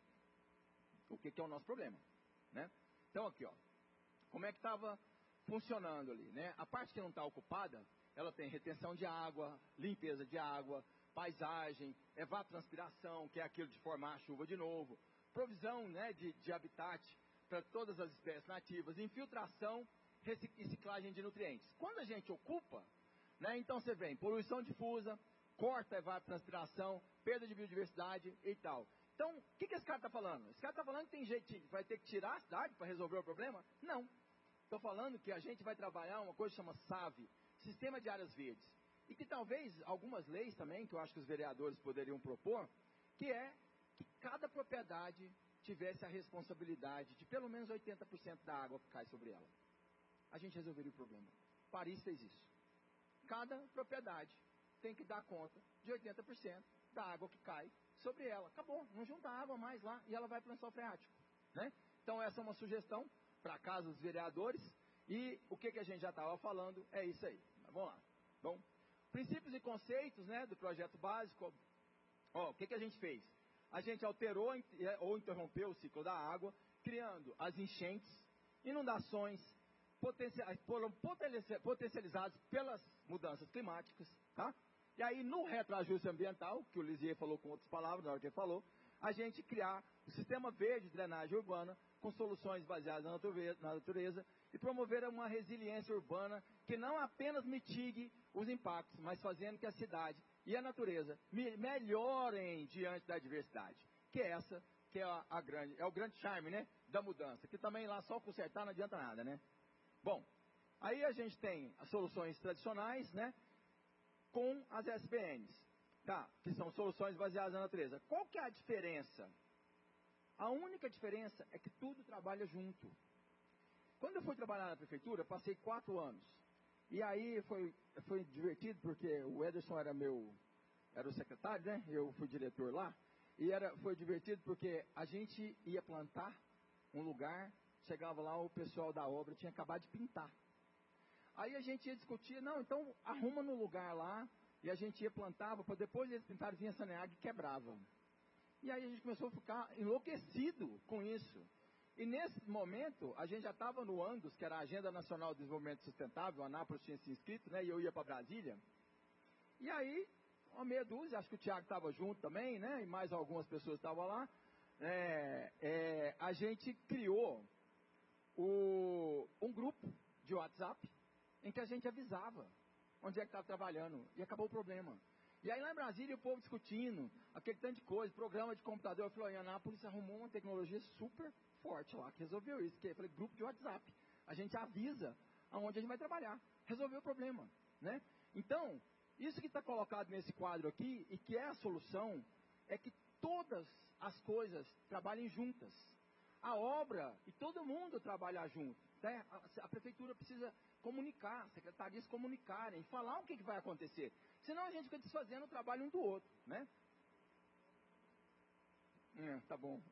o que, que é o nosso problema, né? Então aqui, ó, como é que estava funcionando ali, né? A parte que não está ocupada, ela tem retenção de água, limpeza de água, paisagem, evapotranspiração, que é aquilo de formar a chuva de novo, provisão, né, de, de habitat para todas as espécies nativas, infiltração, reciclagem de nutrientes. Quando a gente ocupa, né, então você vem poluição difusa, corta a evapotranspiração, perda de biodiversidade e tal. Então, o que, que esse cara está falando? Esse cara está falando que tem jeito, vai ter que tirar a cidade para resolver o problema? Não. Estou falando que a gente vai trabalhar uma coisa que chama S A V, Sistema de Áreas Verdes. E que talvez algumas leis também, que eu acho que os vereadores poderiam propor, que é que cada propriedade tivesse a responsabilidade de pelo menos oitenta por cento da água que cai sobre ela. A gente resolveria o problema. Paris fez isso. Cada propriedade tem que dar conta de oitenta por cento da água que cai sobre ela. Acabou, não junta água mais lá e ela vai para o lençol freático, né? Então essa é uma sugestão para a casa dos vereadores. E o que, que a gente já estava falando é isso aí. Mas vamos lá. Bom, princípios e conceitos, né, do projeto básico. Ó, o que, que a gente fez? A gente alterou ou interrompeu o ciclo da água, criando as enchentes, inundações, foram potencializados pelas mudanças climáticas, tá? E aí, no retroajuste ambiental, que o Lisier falou com outras palavras, na hora que ele falou, a gente criar o sistema verde de drenagem urbana, com soluções baseadas na natureza, na natureza, e promover uma resiliência urbana que não apenas mitigue os impactos, mas fazendo que a cidade e a natureza me melhorem diante da diversidade. Que é essa, que é, a, a grande, é o grande charme, né, da mudança, que também lá só consertar não adianta nada, né? Bom, aí a gente tem as soluções tradicionais, né, com as S B Ns, tá, que são soluções baseadas na natureza. Qual que é a diferença? A única diferença é que tudo trabalha junto. Quando eu fui trabalhar na prefeitura, passei quatro anos. E aí foi, foi divertido, porque o Ederson era meu, era o secretário, né? Eu fui diretor lá. E era, foi divertido porque a gente ia plantar um lugar, chegava lá, o pessoal da obra tinha acabado de pintar. Aí a gente ia discutir, não, então arruma no lugar lá, e a gente ia plantava, para depois eles pintarem, vinha a Saneag e quebrava. E aí a gente começou a ficar enlouquecido com isso. E nesse momento, a gente já estava no ANDUS, que era a Agenda Nacional de Desenvolvimento Sustentável, a Anápolis tinha se inscrito, né, e eu ia para Brasília. E aí, uma meia dúzia, acho que o Tiago estava junto também, né, e mais algumas pessoas estavam lá, é, é, a gente criou o, um grupo de WhatsApp, em que a gente avisava onde é que estava trabalhando, e acabou o problema. E aí lá em Brasília, o povo discutindo, aquele tanto de coisa, programa de computador, eu falei, a Anápolis arrumou uma tecnologia super forte lá, que resolveu isso, que eu falei, grupo de WhatsApp, a gente avisa aonde a gente vai trabalhar, resolveu o problema, né? Então, isso que está colocado nesse quadro aqui, e que é a solução, é que todas as coisas trabalhem juntas. A obra, e todo mundo trabalhar junto, né? a, a prefeitura precisa comunicar, secretarias comunicarem, falar o que, que vai acontecer. Senão a gente fica desfazendo o trabalho um do outro, né? É, tá bom.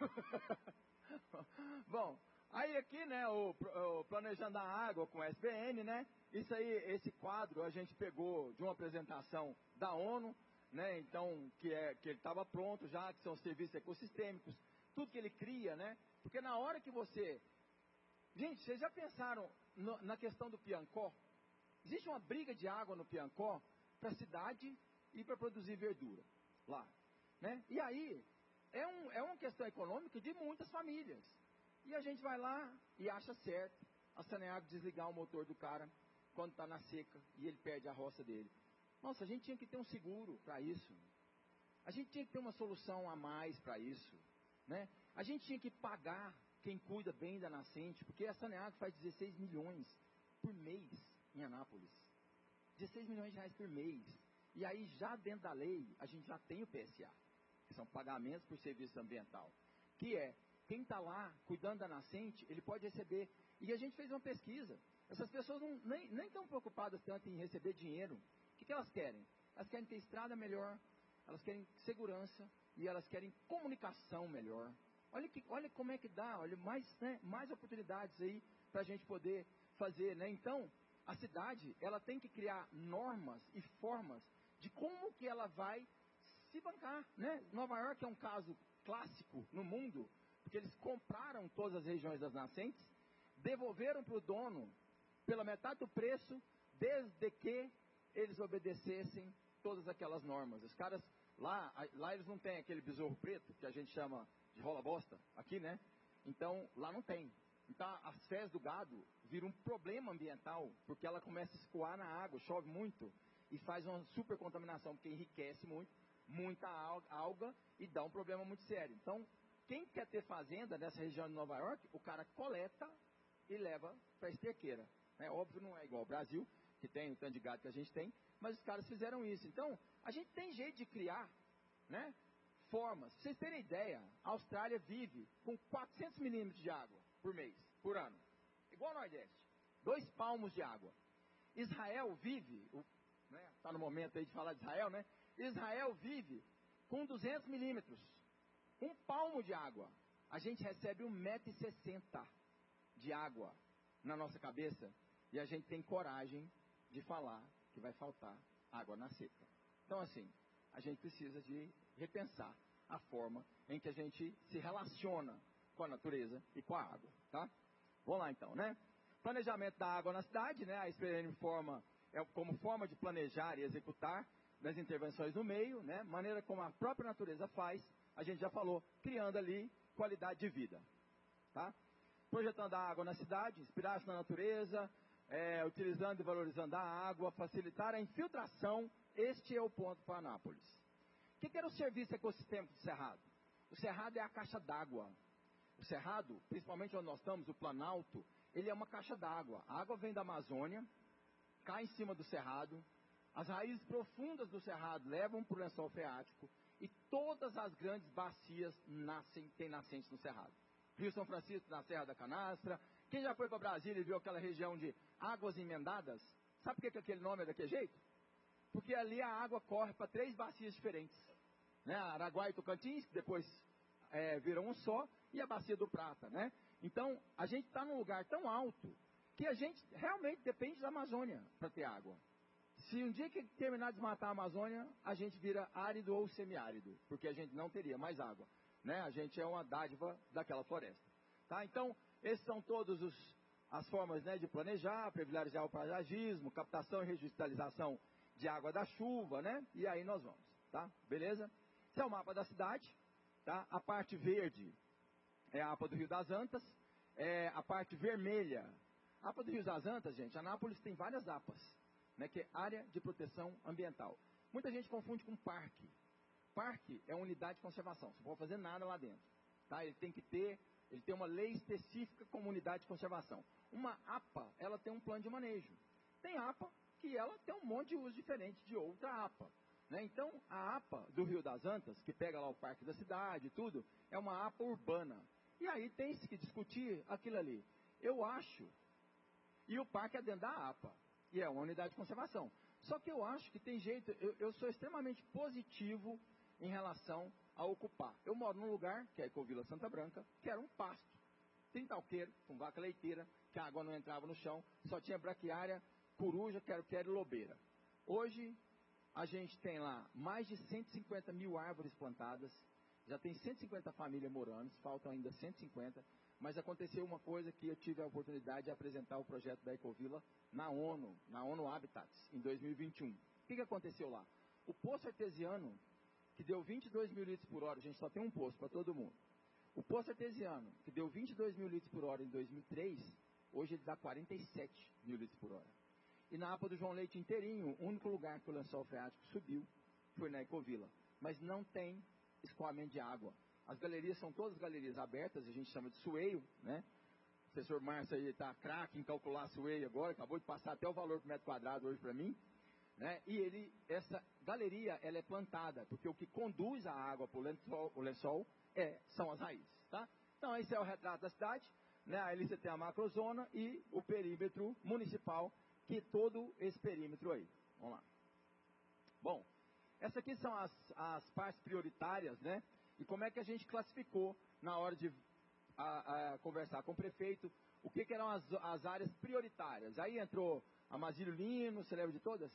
Bom, aí aqui, né, o, o Planejando a Água com S B N, né? Isso aí, esse quadro a gente pegou de uma apresentação da ONU, né? Então, que, é, que ele estava pronto já, que são os serviços ecossistêmicos, tudo que ele cria, né? Porque na hora que você... Gente, vocês já pensaram no, na questão do Piancó? Existe uma briga de água no Piancó para a cidade e para produzir verdura lá, né? E aí, é, um, é uma questão econômica de muitas famílias. E a gente vai lá e acha certo a Saneag desligar o motor do cara quando está na seca e ele perde a roça dele. Nossa, a gente tinha que ter um seguro para isso. A gente tinha que ter uma solução a mais para isso, né? A gente tinha que pagar quem cuida bem da nascente, porque a Saneag faz dezesseis milhões por mês em Anápolis. dezesseis milhões de reais por mês. E aí, já dentro da lei, a gente já tem o P S A, que são pagamentos por serviço ambiental, que é, quem está lá cuidando da nascente, ele pode receber. E a gente fez uma pesquisa. Essas pessoas não, nem, nem estão preocupadas tanto em receber dinheiro. O que, que elas querem? Elas querem ter estrada melhor, elas querem segurança e elas querem comunicação melhor. Olha, que, olha como é que dá, olha, mais, né, mais oportunidades aí para a gente poder fazer, né? Então, a cidade, ela tem que criar normas e formas de como que ela vai se bancar, né? Nova York é um caso clássico no mundo, porque eles compraram todas as regiões das nascentes, devolveram para o dono pela metade do preço, desde que eles obedecessem todas aquelas normas. Os caras, lá, lá eles não têm aquele besouro preto, que a gente chama de rola bosta, aqui, né? Então, lá não tem. Então, as fezes do gado viram um problema ambiental, porque ela começa a escoar na água, chove muito, e faz uma super contaminação, porque enriquece muito, muita alga, e dá um problema muito sério. Então, quem quer ter fazenda nessa região de Nova York, o cara coleta e leva para a esterqueira. É óbvio, não é igual ao Brasil, que tem o tanto de gado que a gente tem, mas os caras fizeram isso. Então, a gente tem jeito de criar, né, formas. Pra vocês terem ideia, a Austrália vive com quatrocentos milímetros de água por mês, por ano. Igual ao Nordeste. Dois palmos de água. Israel vive, né, tá no momento aí de falar de Israel, né? Israel vive com duzentos milímetros. Um palmo de água. A gente recebe um metro e sessenta de água na nossa cabeça e a gente tem coragem de falar que vai faltar água na seca. Então, assim, a gente precisa de repensar a forma em que a gente se relaciona com a natureza e com a água, tá? Vamos lá, então, né? Planejamento da água na cidade, né? A S P N forma, é como forma de planejar e executar das intervenções no meio, né? Maneira como a própria natureza faz, a gente já falou, criando ali qualidade de vida, tá? Projetando a água na cidade, inspirar-se na natureza, é, utilizando e valorizando a água, facilitar a infiltração. Este é o ponto para Anápolis. O que, que era o serviço ecossistêmico do Cerrado? O Cerrado é a caixa d'água. O Cerrado, principalmente onde nós estamos, o Planalto, ele é uma caixa d'água. A água vem da Amazônia, cai em cima do Cerrado, as raízes profundas do Cerrado levam para o lençol freático e todas as grandes bacias nascem, têm nascentes no Cerrado. Rio São Francisco, na Serra da Canastra. Quem já foi para Brasília e viu aquela região de águas emendadas, sabe por que, que aquele nome é daquele jeito? Porque ali a água corre para três bacias diferentes. Né? Araguaia e Tocantins, que depois é, viram um só, e a Bacia do Prata. Né? Então, a gente está num lugar tão alto que a gente realmente depende da Amazônia para ter água. Se um dia que terminar de desmatar a Amazônia, a gente vira árido ou semiárido, porque a gente não teria mais água. Né? A gente é uma dádiva daquela floresta. Tá? Então, esses são todos os, as formas, né, de planejar, privilegiar o paisagismo, captação e digitalização de água da chuva, né? E aí nós vamos, tá? Beleza? Esse é o mapa da cidade, tá? A parte verde é a APA do Rio das Antas, é a parte vermelha. A APA do Rio das Antas, gente, Anápolis tem várias APAs, né? Que é Área de Proteção Ambiental. Muita gente confunde com parque. Parque é unidade de conservação, você não pode fazer nada lá dentro, tá? Ele tem que ter, ele tem uma lei específica como unidade de conservação. Uma APA, ela tem um plano de manejo. Tem APA que ela tem um monte de uso diferente de outra APA. Né? Então, a APA do Rio das Antas, que pega lá o parque da cidade e tudo, é uma APA urbana. E aí tem-se que discutir aquilo ali. Eu acho, e o parque é dentro da APA, e é uma unidade de conservação. Só que eu acho que tem jeito, eu, eu sou extremamente positivo em relação a ocupar. Eu moro num lugar, que é a Ecovila Santa Branca, que era um pasto. Tem talqueiro, com vaca leiteira, que a água não entrava no chão, só tinha braquiária, coruja, quero-quero e lobeira. Hoje, a gente tem lá mais de cento e cinquenta mil árvores plantadas, já tem cento e cinquenta famílias morando, faltam ainda cento e cinquenta, mas aconteceu uma coisa que eu tive a oportunidade de apresentar o projeto da Ecovila na ONU, na ONU Habitats, em dois mil e vinte e um. O que, que aconteceu lá? O poço artesiano, que deu vinte e dois mil litros por hora, a gente só tem um poço para todo mundo. O poço artesiano, que deu vinte e dois mil litros por hora em dois mil e três, hoje ele dá quarenta e sete mil litros por hora. E na APA do João Leite inteirinho, o único lugar que o lençol freático subiu foi na Ecovila. Mas não tem escoamento de água. As galerias são todas galerias abertas, a gente chama de sueio, né? O professor Márcio aí está craque em calcular sueio agora, acabou de passar até o valor por metro quadrado hoje para mim. Né? E ele, essa galeria, ela é plantada, porque o que conduz a água para o lençol, o lençol é, são as raízes. Tá? Então, esse é o retrato da cidade. Né? Aí você tem a macrozona e o perímetro municipal, que é todo esse perímetro aí. Vamos lá. Bom, essas aqui são as, as partes prioritárias, né? E como é que a gente classificou na hora de a, a, conversar com o prefeito, o que, que eram as, as áreas prioritárias. Aí entrou a Masílio Lino, você lembra de todas?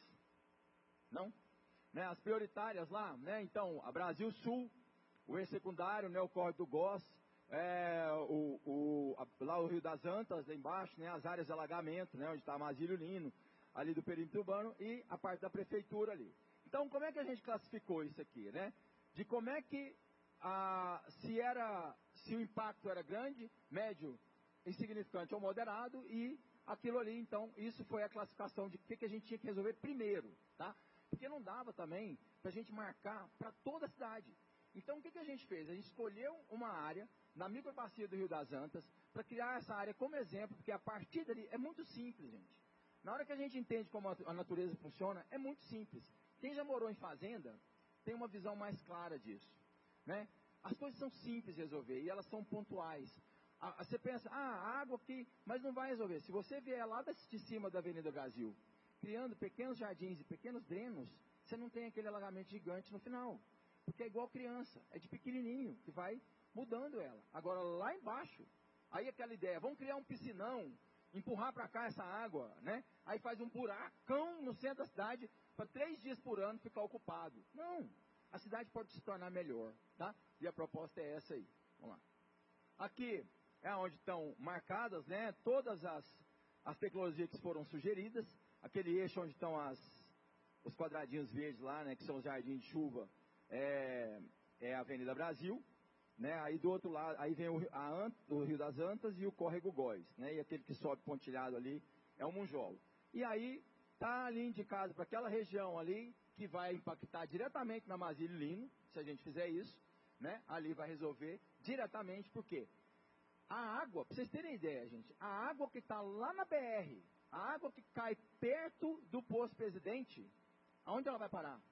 Não? Né, as prioritárias lá, né? Então, a Brasil Sul, o eixo secundário, né, o Córrego do Goss, é, o, o, a, lá o Rio das Antas, lá embaixo, né, as áreas de alagamento, né, onde está a Masílio Lino, ali do perímetro urbano, e a parte da prefeitura ali. Então, como é que a gente classificou isso aqui, né? De como é que, a, se, era, se o impacto era grande, médio, insignificante ou moderado, e aquilo ali, então, isso foi a classificação de o que, que a gente tinha que resolver primeiro, tá? Porque não dava também para a gente marcar para toda a cidade. Então, o que, que a gente fez? A gente escolheu uma área na microbacia do Rio das Antas para criar essa área como exemplo, porque a partir dali é muito simples, gente. Na hora que a gente entende como a natureza funciona, é muito simples. Quem já morou em fazenda tem uma visão mais clara disso, né? As coisas são simples de resolver e elas são pontuais. A, a, você pensa, ah, água aqui, mas não vai resolver. Se você vier lá de cima da Avenida Brasil, criando pequenos jardins e pequenos drenos, você não tem aquele alagamento gigante no final. Porque é igual criança, é de pequenininho, que vai mudando ela. Agora, lá embaixo, aí aquela ideia, vamos criar um piscinão, empurrar para cá essa água, né? Aí faz um buracão no centro da cidade, para três dias por ano ficar ocupado. Não, a cidade pode se tornar melhor, tá? E a proposta é essa aí. Vamos lá. Aqui é onde estão marcadas, né, todas as, as tecnologias que foram sugeridas. Aquele eixo onde estão as, os quadradinhos verdes lá, né, que são os jardins de chuva, é, é a Avenida Brasil, né, aí do outro lado, aí vem o, a Ant, o Rio das Antas e o Córrego Góis, né, e aquele que sobe pontilhado ali é o Munjolo. E aí está ali indicado para aquela região ali, que vai impactar diretamente na Masílio Lino, se a gente fizer isso, né, ali vai resolver diretamente, por quê? A água, para vocês terem ideia, gente, a água que está lá na B R, a água que cai perto do posto Presidente, aonde ela vai parar?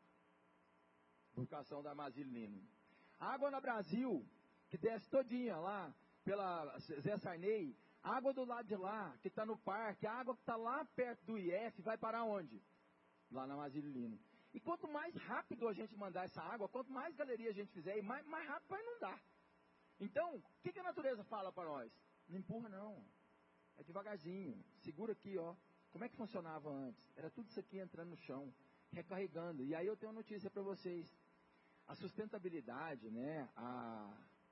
Burcação da Masílio Lino. A água na Brasil, que desce todinha lá, pela Zé Sarney, a água do lado de lá, que está no parque, a água que está lá perto do I F, vai parar onde? Lá na Masílio Lino. E quanto mais rápido a gente mandar essa água, quanto mais galeria a gente fizer, mais, mais rápido vai inundar. Então, o que, que a natureza fala para nós? Não empurra não. É devagarzinho, segura aqui, ó. Como é que funcionava antes? Era tudo isso aqui entrando no chão, recarregando. E aí eu tenho uma notícia para vocês. A sustentabilidade, né, a,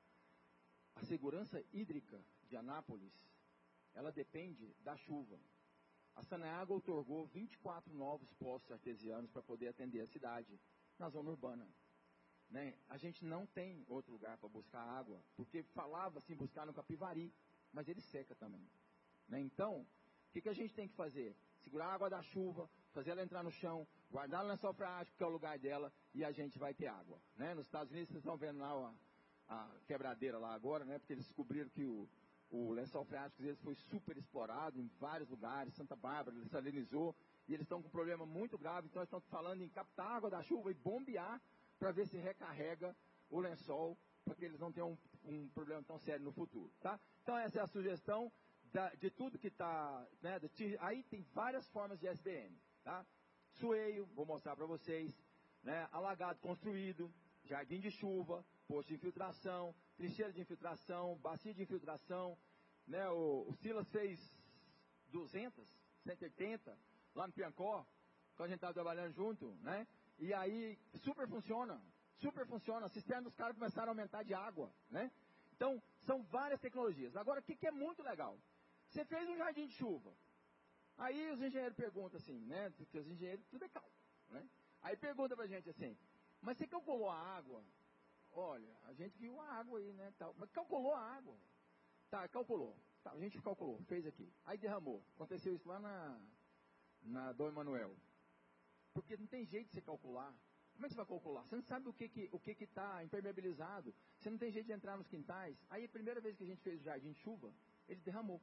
a segurança hídrica de Anápolis, ela depende da chuva. A Saneago outorgou vinte e quatro novos poços artesianos para poder atender a cidade na zona urbana. Né? A gente não tem outro lugar para buscar água, porque falava assim, buscar no Capivari, mas ele seca também. Né? Então, o que, que a gente tem que fazer? Segurar a água da chuva, fazer ela entrar no chão, guardar no lençol freático, que é o lugar dela, e a gente vai ter água. Né? Nos Estados Unidos, vocês estão vendo lá a, a quebradeira lá agora, né? Porque eles descobriram que o, o lençol freático deles foi super explorado em vários lugares, Santa Bárbara, ele salinizou, e eles estão com um problema muito grave, então eles estão falando em captar a água da chuva e bombear para ver se recarrega o lençol, para que eles não tenham um, um problema tão sério no futuro. Tá? Então essa é a sugestão da, de tudo que está, né, aí tem várias formas de S B M, tá? Sueio, vou mostrar para vocês, né, alagado construído, jardim de chuva, posto de infiltração, trincheira de infiltração, bacia de infiltração, né, o, o Silas fez duzentas, cento e oitenta, lá no Piancó, quando a gente estava trabalhando junto, né, e aí super funciona, super funciona, a cisterna dos caras começaram a aumentar de água, né, então são várias tecnologias. Agora, o que, que é muito legal? Você fez um jardim de chuva, aí os engenheiros perguntam assim, né, porque os engenheiros tudo é cálculo, né, aí pergunta pra gente assim, mas você calculou a água? Olha, a gente viu a água aí, né, tal, mas calculou a água? Tá, calculou, tá, a gente calculou, fez aqui, aí derramou, aconteceu isso lá na, na Dom Emanuel, porque não tem jeito de você calcular. Como é que você vai calcular? Você não sabe o que que o que que está impermeabilizado, você não tem jeito de entrar nos quintais. Aí a primeira vez que a gente fez o jardim de chuva, ele derramou.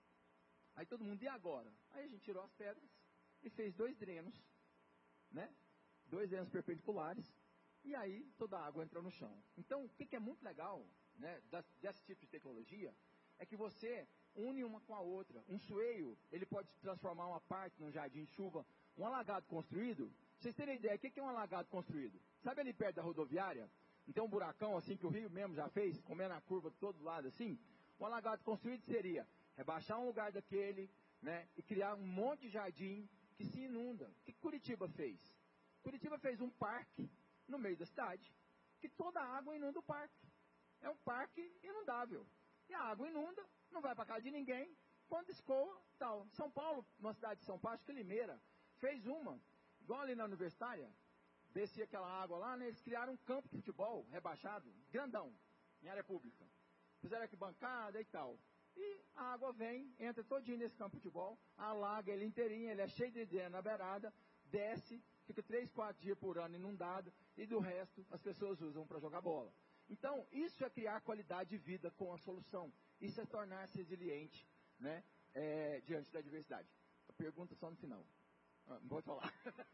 Aí todo mundo, e agora? Aí a gente tirou as pedras e fez dois drenos, né? Dois drenos perpendiculares, e aí toda a água entrou no chão. Então, o que, que é muito legal, né, desse tipo de tecnologia, é que você une uma com a outra. Um sueio, ele pode transformar uma parte num jardim de chuva. Um alagado construído, pra vocês terem ideia, o que, que é um alagado construído? Sabe ali perto da rodoviária? não tem um buracão assim que o rio mesmo já fez, comendo a curva de todo lado assim? O alagado construído seria rebaixar um lugar daquele, né, e criar um monte de jardim que se inunda. O que Curitiba fez? Curitiba fez um parque no meio da cidade, que toda a água inunda o parque. É um parque inundável. E a água inunda, não vai para casa de ninguém, quando escoa, tal. São Paulo, uma cidade de São Paulo, acho que Limeira, fez uma, igual ali na Universitária, descia aquela água lá, né, eles criaram um campo de futebol rebaixado, grandão, em área pública. Fizeram arquibancada e tal. E a água vem, entra todinho nesse campo de futebol, alaga ele inteirinho, ele é cheio de ideia na beirada, desce, fica três, quatro dias por ano inundado, e do resto as pessoas usam para jogar bola. Então, isso é criar qualidade de vida com a solução. Isso é tornar-se resiliente, né, é, diante da adversidade. A pergunta só no final. Ah, não vou falar.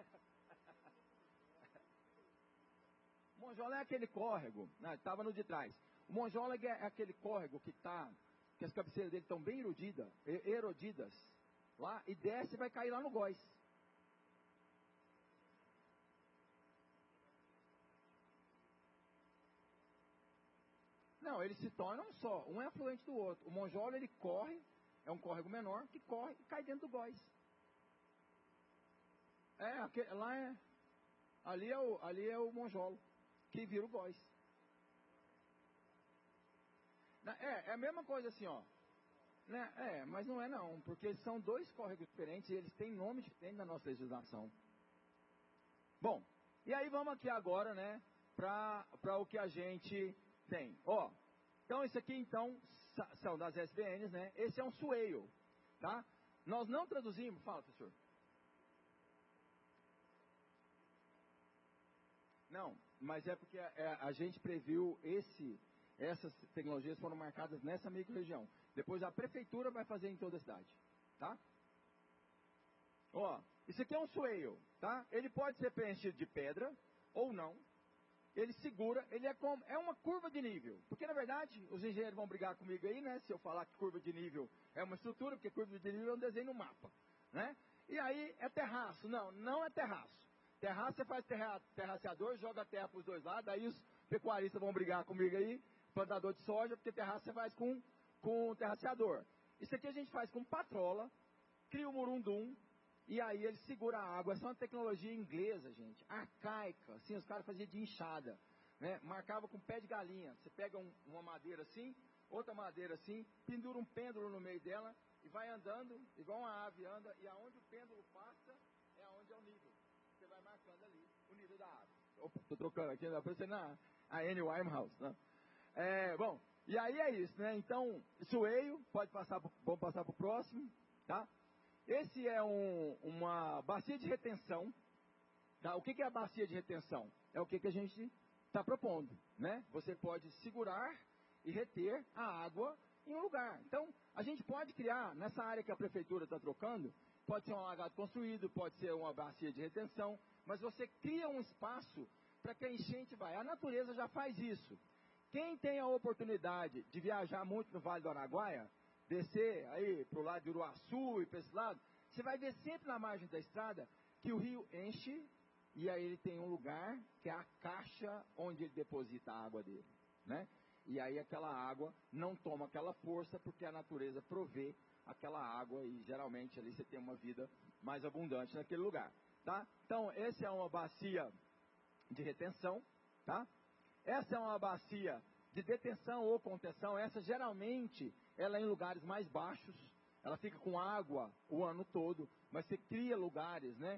Monjola é aquele córrego, né, estava no de trás. O Monjola é aquele córrego que está, que as cabeceiras dele estão bem erodidas, erodidas, lá, e desce e vai cair lá no Góis. Não, eles se tornam um só, um é afluente do outro. O Monjola, ele corre, é um córrego menor, que corre e cai dentro do Góis. É, aquele, lá é, ali é o, ali é o Monjolo, que vira o Góis. É, é a mesma coisa assim, ó. Né? É, mas não é não, porque são dois córregos diferentes e eles têm nome diferente na nossa legislação. Bom, e aí vamos aqui agora, né, para o que a gente tem. Ó, então isso aqui então são das S B Ns, né? Esse é um swale, tá? Nós não traduzimos, fala, professor. Não, mas é porque a, a gente previu esse, essas tecnologias foram marcadas nessa micro-região. Depois a prefeitura vai fazer em toda a cidade, tá? Ó, isso aqui é um swale, tá? Ele pode ser preenchido de pedra ou não. Ele segura, ele é como, é uma curva de nível. Porque na verdade, os engenheiros vão brigar comigo aí, né? Se eu falar que curva de nível é uma estrutura, porque curva de nível é um desenho no mapa, né? E aí é terraço. Não, não é terraço. Terraço, você faz terra, terraceador, joga a terra para os dois lados, aí os pecuaristas vão brigar comigo aí, plantador de soja, porque terraço você faz com, com terraceador. Isso aqui a gente faz com patrola, cria o murundum, e aí ele segura a água. Essa é uma tecnologia inglesa, gente, arcaica, assim, os caras faziam de enxada, né? Marcava com pé de galinha. Você pega um, uma madeira assim, outra madeira assim, pendura um pêndulo no meio dela, e vai andando, igual uma ave anda, e aonde o pêndulo passa, é aonde é o nível. Você vai marcando ali o nível da água. Opa, tô trocando aqui, dá pra você na a Anne Winehouse, né? É, bom, e aí é isso, né? Então, swale, pode passar, pro, vamos passar para o próximo, tá? Esse é um, uma bacia de retenção, tá? O que, que é a bacia de retenção? É o que, que a gente está propondo, né? Você pode segurar e reter a água em um lugar. Então, a gente pode criar, nessa área que a prefeitura está trocando, pode ser um alagado construído, pode ser uma bacia de retenção, mas você cria um espaço para que a enchente vai. A natureza já faz isso. Quem tem a oportunidade de viajar muito no Vale do Araguaia, descer aí para o lado de Uruaçu e para esse lado, você vai ver sempre na margem da estrada que o rio enche e aí ele tem um lugar que é a caixa onde ele deposita a água dele, né? E aí aquela água não toma aquela força porque a natureza provê aquela água e geralmente ali você tem uma vida mais abundante naquele lugar, tá? Então, essa é uma bacia de retenção, tá? Essa é uma bacia de detenção ou contenção. Essa geralmente ela é em lugares mais baixos, ela fica com água o ano todo, mas você cria lugares, né?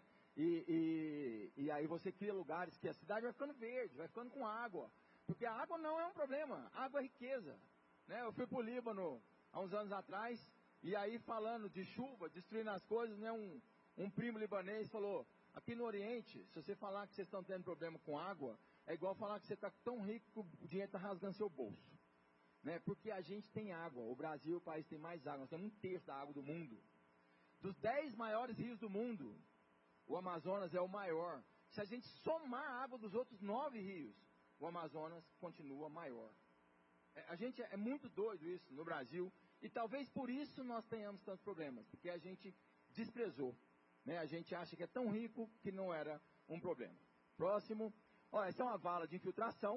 E, e, e aí você cria lugares que a cidade vai ficando verde, vai ficando com água, porque a água não é um problema, a água é riqueza, né? Eu fui para o Líbano há uns anos atrás, e aí falando de chuva, destruindo as coisas, né? um, um primo libanês falou, aqui no Oriente, se você falar que vocês estão tendo problema com água, é igual falar que você está tão rico que o dinheiro está rasgando seu bolso, né? Porque a gente tem água, o Brasil é o país que tem mais água, nós temos um terço da água do mundo. Dos dez maiores rios do mundo, o Amazonas é o maior. Se a gente somar a água dos outros nove rios, o Amazonas continua maior. É, a gente é muito doido isso no Brasil, e talvez por isso nós tenhamos tantos problemas, porque a gente desprezou, né? A gente acha que é tão rico que não era um problema. Próximo. Olha, essa é uma vala de infiltração,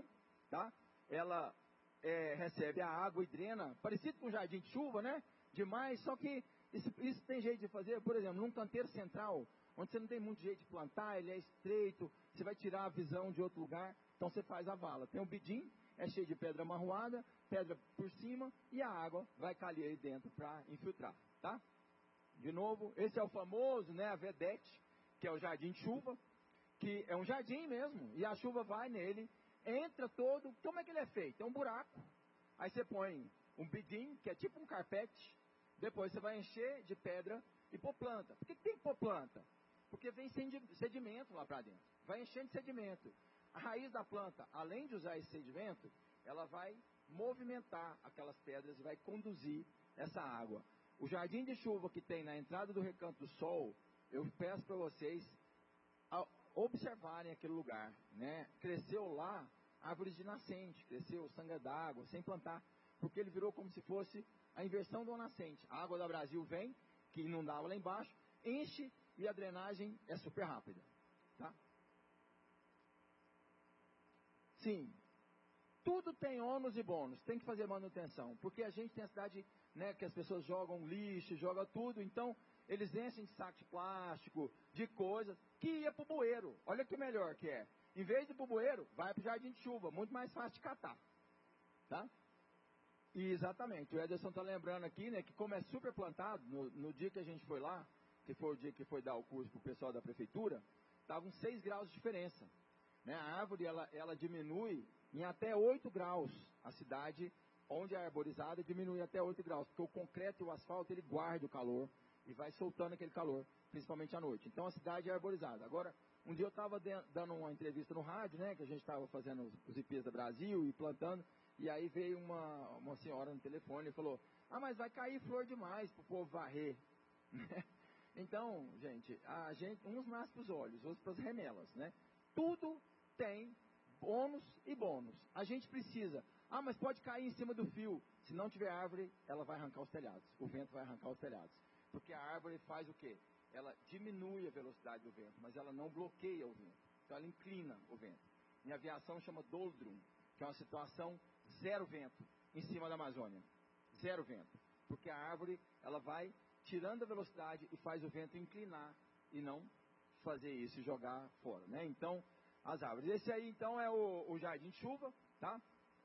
tá? Ela é, recebe a água e drena, parecido com um jardim de chuva, né? Demais, só que isso, isso tem jeito de fazer, por exemplo, num canteiro central, onde você não tem muito jeito de plantar, ele é estreito, você vai tirar a visão de outro lugar, então você faz a vala. Tem um bidim, é cheio de pedra amarroada, pedra por cima, e a água vai cair aí dentro para infiltrar, tá? De novo, esse é o famoso, né, a vedete, que é o jardim de chuva, que é um jardim mesmo, e a chuva vai nele, entra todo, como é que ele é feito? É um buraco, aí você põe um bidim, que é tipo um carpete, depois você vai encher de pedra e pôr planta. Por que tem que pôr planta? Porque vem sedimento lá para dentro, vai enchendo de sedimento. A raiz da planta, além de usar esse sedimento, ela vai movimentar aquelas pedras e vai conduzir essa água. O jardim de chuva que tem na entrada do Recanto do Sol, eu peço para vocês observarem aquele lugar, né? Cresceu lá árvores de nascente, cresceu sanga d'água, sem plantar, porque ele virou como se fosse a inversão do nascente. A água da Brasil vem, que inundava lá embaixo, enche e a drenagem é super rápida, tá? Sim, tudo tem ônus e bônus, tem que fazer manutenção, porque a gente tem a cidade, né, que as pessoas jogam lixo, jogam tudo, então eles enchem de saco de plástico, de coisas, que ia para o bueiro. Olha que melhor que é, em vez de ir para o bueiro, vai para o jardim de chuva, muito mais fácil de catar, tá? E exatamente, o Ederson está lembrando aqui, né, que como é super plantado, no, no dia que a gente foi lá, que foi o dia que foi dar o curso para o pessoal da prefeitura, estavam seis graus de diferença. Né? A árvore, ela, ela diminui em até oito graus. A cidade, onde é arborizada, diminui até oito graus, porque o concreto e o asfalto, ele guarda o calor e vai soltando aquele calor, principalmente à noite. Então, a cidade é arborizada. Agora, um dia eu estava dando uma entrevista no rádio, né, que a gente estava fazendo os, os I Ps da Brasil e plantando, e aí veio uma, uma senhora no telefone e falou, ah, mas vai cair flor demais para o povo varrer. Então, gente, a gente, uns nascem para os olhos, outros para as remelas, né? Tudo tem ônus e bônus. A gente precisa, ah, mas pode cair em cima do fio. Se não tiver árvore, ela vai arrancar os telhados. O vento vai arrancar os telhados. Porque a árvore faz o quê? Ela diminui a velocidade do vento, mas ela não bloqueia o vento. Então ela inclina o vento. Em aviação chama doldrum, que é uma situação zero vento em cima da Amazônia. Zero vento. Porque a árvore, ela vai tirando a velocidade e faz o vento inclinar e não fazer isso e jogar fora, né? Então, as árvores. Esse aí, então, é o, o jardim de chuva, tá?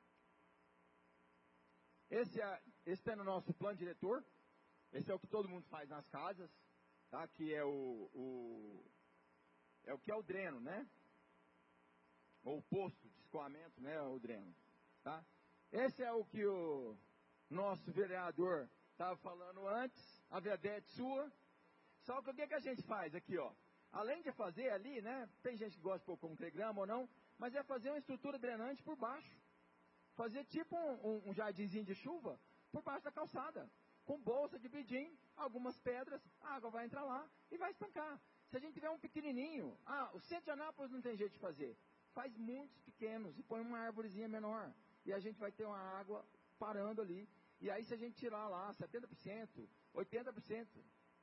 Esse é, esse é no nosso plano diretor. Esse é o que todo mundo faz nas casas, tá? Que é o, o é o que é o dreno, né? Ou o posto de escoamento, né? O dreno, tá? Esse é o que o nosso vereador estava falando antes, a vedete sua. Só que o que, que a gente faz aqui, ó? Além de fazer ali, né? Tem gente que gosta de pôr concregrama ou não, mas é fazer uma estrutura drenante por baixo. Fazer tipo um, um, um jardinzinho de chuva por baixo da calçada. Com bolsa de bidim, algumas pedras, a água vai entrar lá e vai estancar. Se a gente tiver um pequenininho, ah, o centro de Anápolis não tem jeito de fazer. Faz muitos pequenos e põe uma árvorezinha menor. E a gente vai ter uma água parando ali. E aí se a gente tirar lá setenta por cento, oitenta por cento.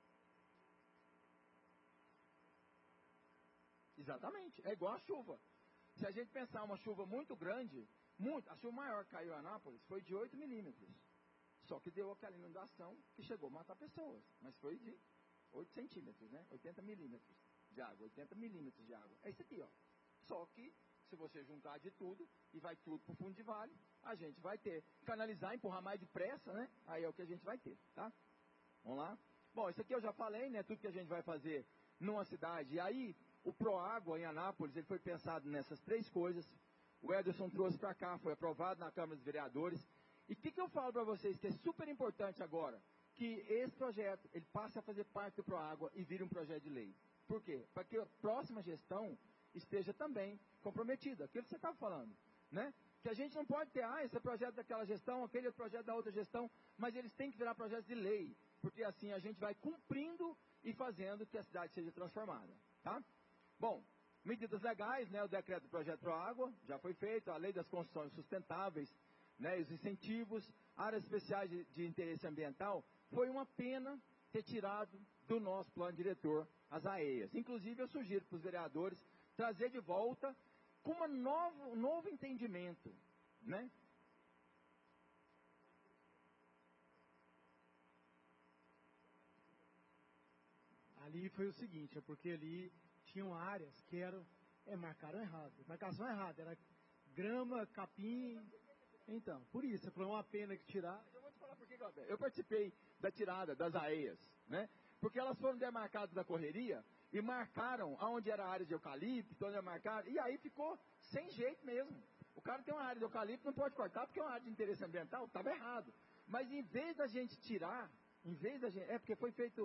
Exatamente, é igual a chuva. Se a gente pensar uma chuva muito grande, muito, a chuva maior que caiu em Anápolis foi de oito milímetros. Só que deu aquela inundação que chegou a matar pessoas. Mas foi de oito centímetros, né? oitenta milímetros de água, oitenta milímetros de água. É isso aqui, ó. Só que se você juntar de tudo e vai tudo para o fundo de vale, a gente vai ter. Canalizar, empurrar mais depressa, né? Aí é o que a gente vai ter, tá? Vamos lá? Bom, isso aqui eu já falei, né? Tudo que a gente vai fazer numa cidade. E aí, o Proágua em Anápolis, ele foi pensado nessas três coisas. O Ederson trouxe para cá, foi aprovado na Câmara dos Vereadores. E o que, que eu falo para vocês que é super importante agora? Que esse projeto, ele passe a fazer parte do Proágua e vire um projeto de lei. Por quê? Para que a próxima gestão esteja também comprometida. Aquilo que você estava falando, né? Que a gente não pode ter, ah, esse é projeto daquela gestão, aquele é projeto da outra gestão, mas eles têm que virar projetos de lei, porque assim a gente vai cumprindo e fazendo que a cidade seja transformada, tá? Bom, medidas legais, né? O decreto do projeto Proágua já foi feito, a lei das construções sustentáveis, né? Os incentivos, áreas especiais de, de interesse ambiental, foi uma pena ter tirado do nosso plano diretor as A E As. Inclusive eu sugiro para os vereadores trazer de volta com uma novo, um novo entendimento né? Ali foi o seguinte, é porque ali tinham áreas que eram, é, marcaram errado, marcação errada, era grama, capim, então, por isso, foi uma pena que tirar. Eu vou te falar por que, Gabriel. Eu participei da tirada das areias, né? Porque elas foram demarcadas da correria e marcaram aonde era a área de eucalipto, onde era marcado, e aí ficou sem jeito mesmo. O cara tem uma área de eucalipto, não pode cortar porque é uma área de interesse ambiental, estava errado. Mas em vez da gente tirar, em vez da gente, é porque foi feito,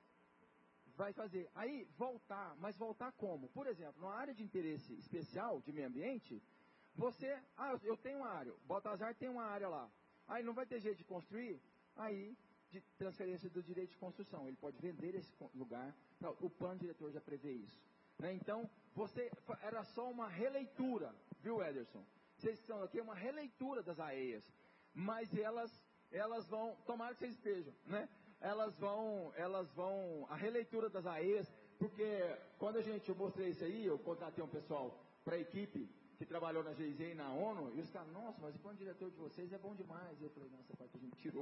vai fazer, aí voltar, mas voltar como? Por exemplo, numa área de interesse especial de meio ambiente, você, ah, eu tenho uma área, Baltazar tem uma área lá, aí não vai ter jeito de construir, aí de transferência do direito de construção, ele pode vender esse lugar, não, o plano diretor já prevê isso, né? Então, você, era só uma releitura, viu, Ederson? Vocês estão aqui, é uma releitura das areias, mas elas, elas vão, tomara que vocês estejam, né? Elas vão, elas vão, a releitura das areias, porque quando a gente, eu mostrei isso aí, eu contratei um pessoal para a equipe que trabalhou na G I Z e na ONU, e os caras, nossa, mas o plano diretor de vocês é bom demais. E eu falei, nossa, parte a gente tirou.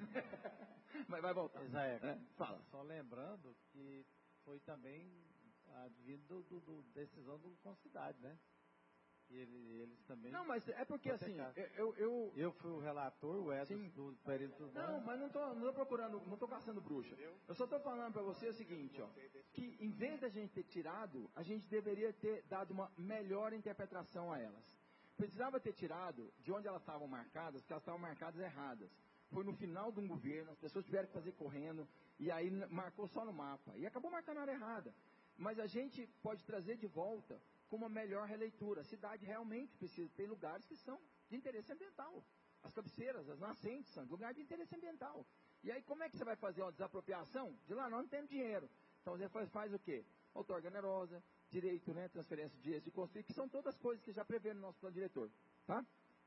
Mas vai voltar. Isaías, é, fala. Só lembrando que foi também advindo do, do, do decisão do Concidade, né? E ele, eles também... Não, mas é porque assim, eu, eu... Eu fui o relator, o Edson, do período... Não, mas não estou não tô procurando, não estou caçando bruxa. Eu só estou falando para você o seguinte, ó, que em vez da gente ter tirado, a gente deveria ter dado uma melhor interpretação a elas. Precisava ter tirado de onde elas estavam marcadas, porque elas estavam marcadas erradas. Foi no final de um governo, as pessoas tiveram que fazer correndo, e aí marcou só no mapa. E acabou marcando a área errada. Mas a gente pode trazer de volta com uma melhor releitura. A cidade realmente precisa ter lugares que são de interesse ambiental. As cabeceiras, as nascentes são de lugar de interesse ambiental. E aí como é que você vai fazer uma desapropriação? De lá nós não temos dinheiro. Então você faz, faz o quê? Outorga onerosa, direito, né, transferência de direitos de construir, que são todas coisas que já prevê no nosso plano diretor. Tá?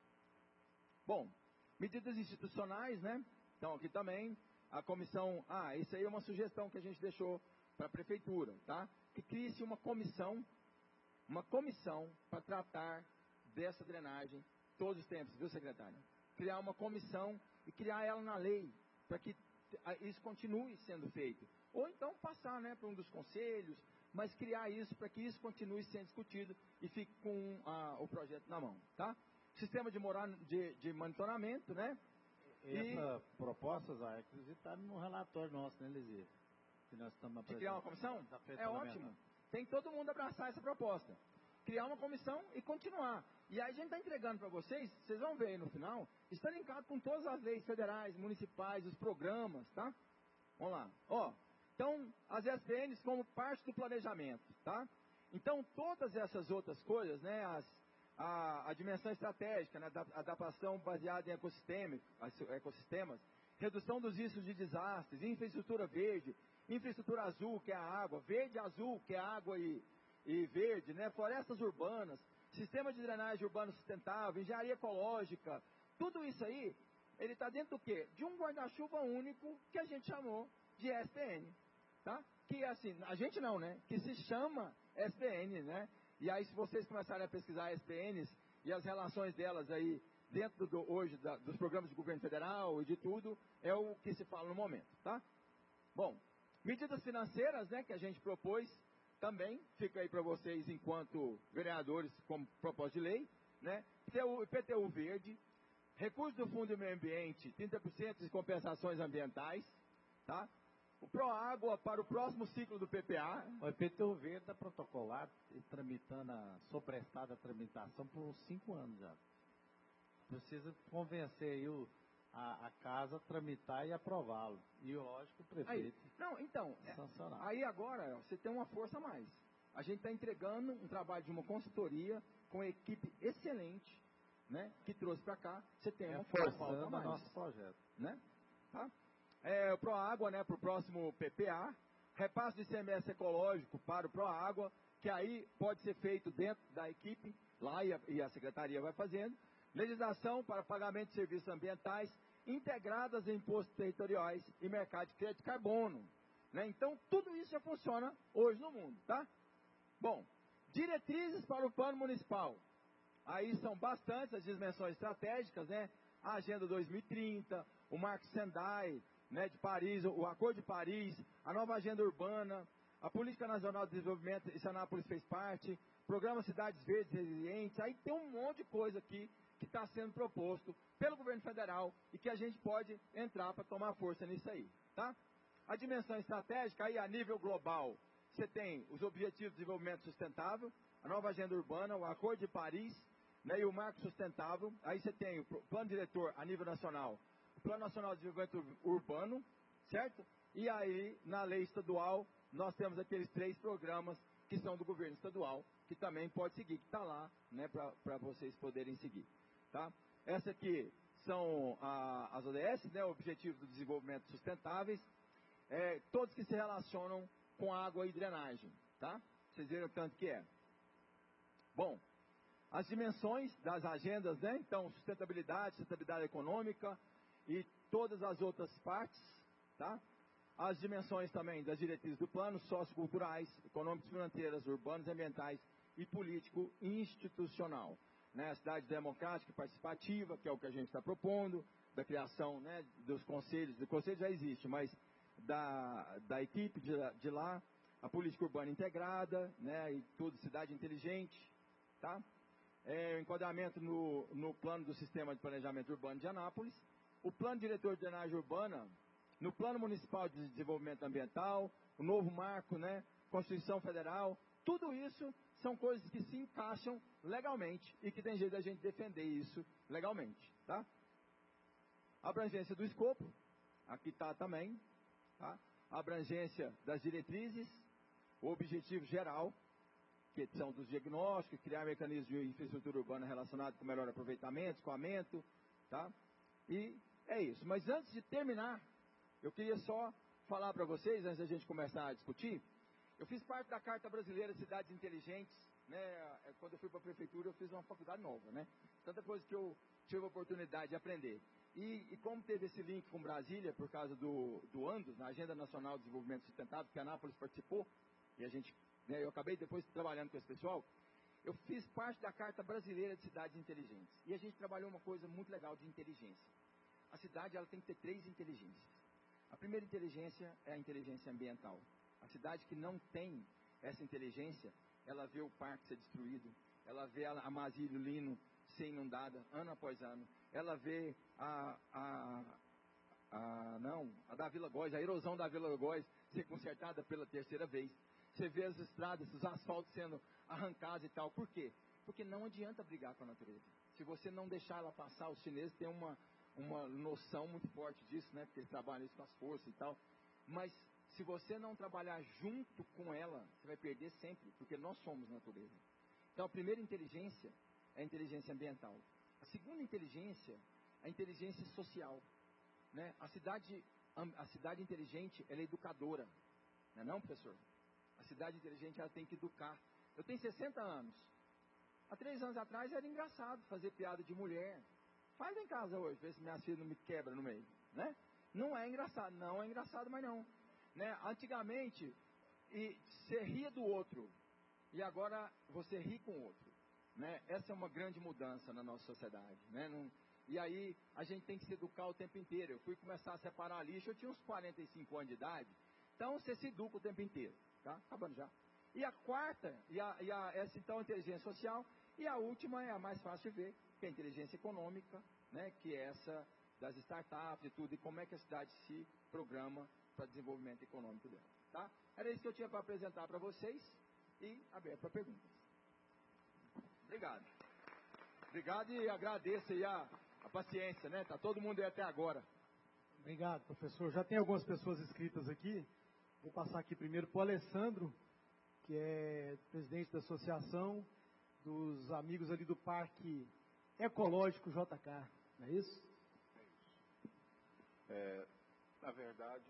Bom, medidas institucionais, né? Então aqui também a comissão, ah, isso aí é uma sugestão que a gente deixou para a prefeitura, tá? Que crie-se uma comissão uma comissão para tratar dessa drenagem todos os tempos, viu, secretário? Criar uma comissão e criar ela na lei, para que isso continue sendo feito. Ou então passar, né, para um dos conselhos, mas criar isso para que isso continue sendo discutido e fique com a, o projeto na mão, tá? Sistema de, morar, de, de monitoramento, né? Essa e... proposta, Zé, inclusive está no relatório nosso, né, Lizia? Que nós estamos de criar uma comissão? É ótimo. Tem que todo mundo abraçar essa proposta. Criar uma comissão e continuar. E aí a gente está entregando para vocês, vocês vão ver aí no final, está linkado com todas as leis federais, municipais, os programas, tá? Vamos lá. Ó, então, as S P Ns como parte do planejamento, tá? Então, todas essas outras coisas, né, as, a, a dimensão estratégica, né, a adaptação baseada em ecossistema, ecossistemas, redução dos riscos de desastres, infraestrutura verde, infraestrutura azul, que é a água, verde e azul, que é a água e, e verde, né? Florestas urbanas, sistema de drenagem urbano sustentável, engenharia ecológica, tudo isso aí, ele está dentro do quê? De um guarda-chuva único que a gente chamou de S P N, tá? Que assim, a gente não, né? Que se chama S P N, né? E aí se vocês começarem a pesquisar S P Ns e as relações delas aí dentro do, hoje da, dos programas de governo federal e de tudo, é o que se fala no momento, tá? Bom, medidas financeiras, né, que a gente propôs, também fica aí para vocês enquanto vereadores como propósito de lei, né? P T U verde, recursos do Fundo do Meio Ambiente, trinta por cento de compensações ambientais, tá? O Proágua para o próximo ciclo do P P A. O P T U verde está protocolado e tramitando a soprestada tramitação por uns cinco anos já. Precisa convencer aí o A, a casa tramitar e aprová-lo. E, lógico, o prefeito aí, não, então, sancionar. Aí agora você tem uma força a mais. A gente está entregando um trabalho de uma consultoria com uma equipe excelente, né, que trouxe para cá. Você tem uma força a mais. Nosso projeto. Né? Tá? É, o Proágua, né, para o próximo P P A. Repasse de I C M S ecológico para o Proágua, que aí pode ser feito dentro da equipe, lá e a, e a secretaria vai fazendo. Legislação para pagamento de serviços ambientais integradas em impostos territoriais e mercado de crédito de carbono. Né? Então, tudo isso já funciona hoje no mundo, tá? Bom, diretrizes para o plano municipal. Aí são bastantes as dimensões estratégicas, né? A Agenda dois mil e trinta, o Marco Sendai, né, de Paris, o Acordo de Paris, a nova Agenda Urbana, a Política Nacional de Desenvolvimento, e Anápolis fez parte, Programa Cidades Verdes Resilientes, aí tem um monte de coisa aqui que está sendo proposto pelo governo federal e que a gente pode entrar para tomar força nisso aí, tá? A dimensão estratégica, aí a nível global, você tem os Objetivos de Desenvolvimento Sustentável, a nova Agenda Urbana, o Acordo de Paris, né, e o Marco Sustentável. Aí você tem o Plano Diretor a nível nacional, o Plano Nacional de Desenvolvimento Urbano, certo? E aí, na lei estadual, nós temos aqueles três programas que são do governo estadual, que também pode seguir, que está lá, né, para vocês poderem seguir, tá? Essa aqui são a, as O D S, né, Objetivos do Desenvolvimento Sustentáveis, é, todos que se relacionam com água e drenagem, tá? Vocês viram o tanto que é. Bom, as dimensões das agendas, né? Então, sustentabilidade, sustentabilidade econômica e todas as outras partes, tá? As dimensões também das diretrizes do plano, socioculturais, econômicas, financeiras, urbanas, ambientais e político-institucional, né? A cidade democrática e participativa, que é o que a gente está propondo, da criação, né, dos conselhos, o conselho já existe, mas da, da equipe de, de lá, a política urbana integrada, né, e tudo, cidade inteligente, tá? É, o enquadramento no, no plano do Sistema de Planejamento Urbano de Anápolis, o plano diretor de drenagem urbana, no plano municipal de desenvolvimento ambiental, o novo marco, né, Constituição Federal, tudo isso são coisas que se encaixam legalmente e que tem jeito da gente defender isso legalmente, tá? A abrangência do escopo, aqui está também, tá? A abrangência das diretrizes, o objetivo geral, que são dos diagnósticos, criar mecanismos de infraestrutura urbana relacionados com melhor aproveitamento, escoamento, tá? E é isso. Mas antes de terminar, eu queria só falar para vocês, antes da gente começar a discutir, eu fiz parte da Carta Brasileira de Cidades Inteligentes, né? Quando eu fui para a prefeitura, eu fiz uma faculdade nova, né? Tanta coisa que eu tive a oportunidade de aprender. E, e como teve esse link com Brasília, por causa do, do ANDOS, na Agenda Nacional de Desenvolvimento Sustentável, que a Anápolis participou, e a gente, né, eu acabei depois trabalhando com esse pessoal, eu fiz parte da Carta Brasileira de Cidades Inteligentes. E a gente trabalhou uma coisa muito legal de inteligência. A cidade, ela tem que ter três inteligências. A primeira inteligência é a inteligência ambiental. A cidade que não tem essa inteligência, ela vê o parque ser destruído, ela vê a Amazílio Lino ser inundada ano após ano, ela vê a, a, a, não, a da Vila Góes, a erosão da Vila Góes ser consertada pela terceira vez. Você vê as estradas, os asfaltos sendo arrancados e tal. Por quê? Porque não adianta brigar com a natureza. Se você não deixar ela passar, os chineses têm uma, uma noção muito forte disso, né? Porque eles trabalham isso com as forças e tal. Mas se você não trabalhar junto com ela, você vai perder sempre, porque nós somos natureza. Então a primeira inteligência é a inteligência ambiental. A segunda inteligência é a inteligência social, né? A cidade, a cidade inteligente, ela é educadora, não é não, professor? A cidade inteligente, ela tem que educar. Eu tenho sessenta anos. Há três anos atrás era engraçado fazer piada de mulher. Faz em casa hoje, vê se minha filha não me quebra no meio, né? Não é engraçado, não é engraçado, mas não. Né? Antigamente, e você ria do outro, e agora você ri com o outro. Né? Essa é uma grande mudança na nossa sociedade. Né? Não, e aí, a gente tem que se educar o tempo inteiro. Eu fui começar a separar lixo, eu tinha uns quarenta e cinco anos de idade, então você se educa o tempo inteiro. Tá? Acabando já. E a quarta, e a, e a, essa então a inteligência social, e a última é a mais fácil de ver, que é a inteligência econômica, né? Que é essa das startups e tudo, e como é que a cidade se programa para desenvolvimento econômico dela. Tá? Era isso que eu tinha para apresentar para vocês, e aberto para perguntas. Obrigado. Obrigado e agradeço aí a, a paciência, né? Tá todo mundo aí até agora. Obrigado, professor. Já tem algumas pessoas inscritas aqui. Vou passar aqui primeiro para o Alessandro, que é presidente da Associação dos Amigos ali do Parque Ecológico J K, não é isso? É isso. É, na verdade,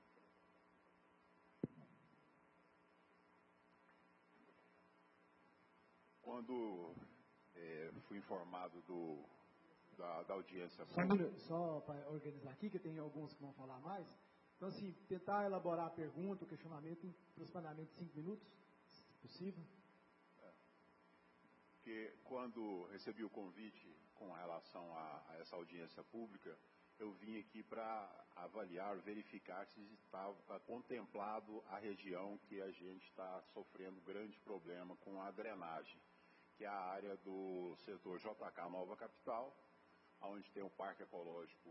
quando é, fui informado do, da, da audiência... Só, um só para organizar aqui, que tem alguns que vão falar mais... Então, assim, tentar elaborar a pergunta, o questionamento em aproximadamente cinco minutos, se possível. porque quando recebi o convite com relação a, a essa audiência pública, eu vim aqui para avaliar, verificar se estava contemplado a região que a gente está sofrendo grande problema com a drenagem, que é a área do setor J K Nova Capital, onde tem o Parque Ecológico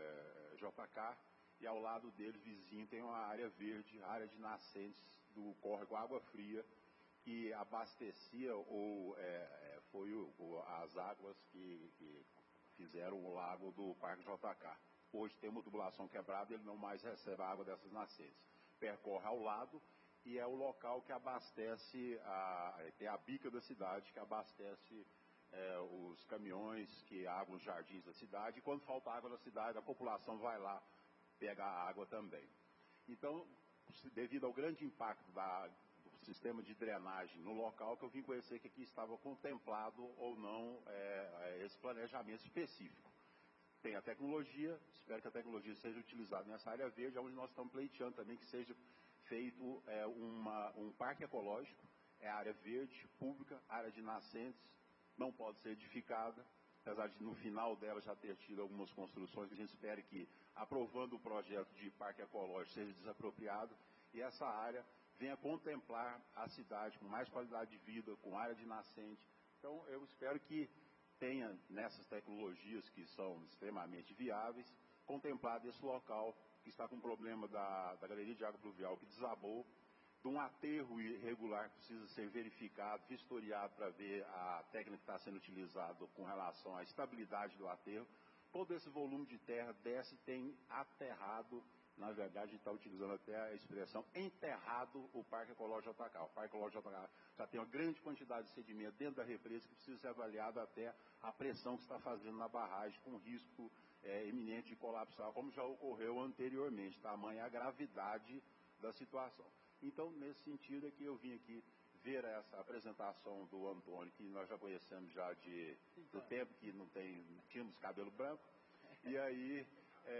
é, J K, e ao lado dele, vizinho, tem uma área verde, área de nascentes do córrego Água Fria, que abastecia ou é, foi o, o, as águas que, que fizeram o lago do Parque J K. Hoje tem uma tubulação quebrada, ele não mais recebe a água dessas nascentes. Percorre ao lado e é o local que abastece, a, tem a bica da cidade, que abastece é, os caminhões que aguam os jardins da cidade. E quando falta água na cidade, a população vai lá pegar a água também. Então, devido ao grande impacto da, do sistema de drenagem no local, que eu vim conhecer que aqui estava contemplado ou não é, esse planejamento específico. Tem a tecnologia, espero que a tecnologia seja utilizada nessa área verde, onde nós estamos pleiteando também que seja feito é, uma, um parque ecológico, é área verde, pública, área de nascentes, não pode ser edificada, apesar de no final dela já ter tido algumas construções, que a gente espera que, aprovando o projeto de parque ecológico, seja desapropriado, e essa área venha contemplar a cidade com mais qualidade de vida, com área de nascente. Então, eu espero que tenha, nessas tecnologias que são extremamente viáveis, contemplado esse local que está com um problema da, da galeria de água pluvial que desabou, de um aterro irregular que precisa ser verificado, vistoriado para ver a técnica que está sendo utilizada com relação à estabilidade do aterro. Todo esse volume de terra desce e tem aterrado, na verdade a gente está utilizando até a expressão enterrado o Parque Ecológico J K. O Parque Ecológico J K já tem uma grande quantidade de sedimento dentro da represa que precisa ser avaliado até a pressão que está fazendo na barragem, com risco é, iminente de colapsar, como já ocorreu anteriormente. Tamanha a gravidade da situação. Então, nesse sentido é que eu vim aqui ver essa apresentação do Antônio, que nós já conhecemos já de, do tempo que não tem, tínhamos cabelo branco, e aí, é,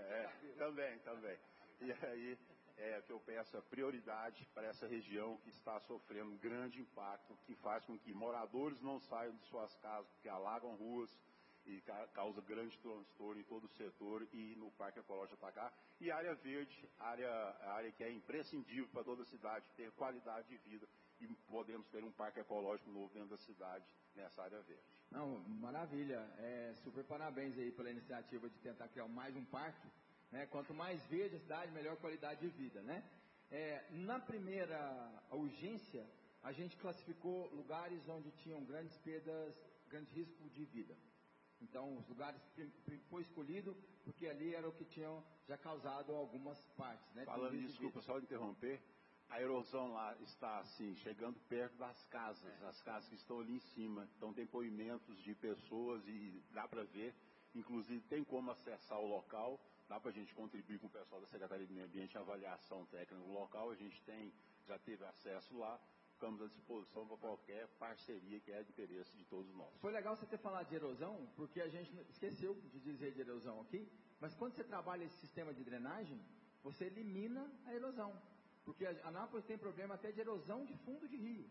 é, também, também, e aí é que eu peço a prioridade para essa região que está sofrendo um grande impacto, que faz com que moradores não saiam de suas casas, porque alagam ruas, e causa grande transtorno em todo o setor e no Parque Ecológico J K. E área verde, área, área que é imprescindível para toda a cidade, ter qualidade de vida e podemos ter um parque ecológico novo dentro da cidade, nessa área verde. Não, maravilha, é, super parabéns aí pela iniciativa de tentar criar mais um parque, né? Quanto mais verde a cidade, melhor qualidade de vida, né? É, na primeira urgência, a gente classificou lugares onde tinham grandes perdas, grande risco de vida. Então, os lugares foi escolhido porque ali era o que tinham já causado algumas partes, né? Falando nisso, desculpa só interromper, a erosão lá está, assim, chegando perto das casas, é. As casas que estão ali em cima. Então, tem depoimentos de pessoas e dá para ver, inclusive tem como acessar o local, dá para a gente contribuir com o pessoal da Secretaria de Meio Ambiente, avaliação técnica do local, a gente tem, já teve acesso lá. Estamos à disposição para qualquer parceria que é de interesse de todos nós. Foi legal você ter falado de erosão, porque a gente esqueceu de dizer de erosão aqui, mas quando você trabalha esse sistema de drenagem, você elimina a erosão. Porque a Anápolis tem problema até de erosão de fundo de rio.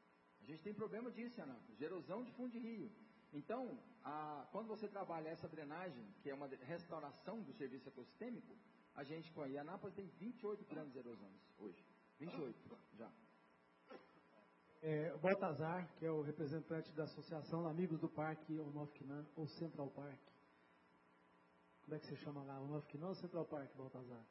A gente tem problema disso em Anápolis, de erosão de fundo de rio. Então, a, quando você trabalha essa drenagem, que é uma restauração do serviço ecossistêmico, a gente, e Anápolis tem vinte e oito grandes erosões hoje. vinte e oito já. É, o Baltazar, que é o representante da Associação Amigos do Parque Onofquinan, ou Central Park. Como é que você chama lá? Onofquinan ou Central Park, Baltazar?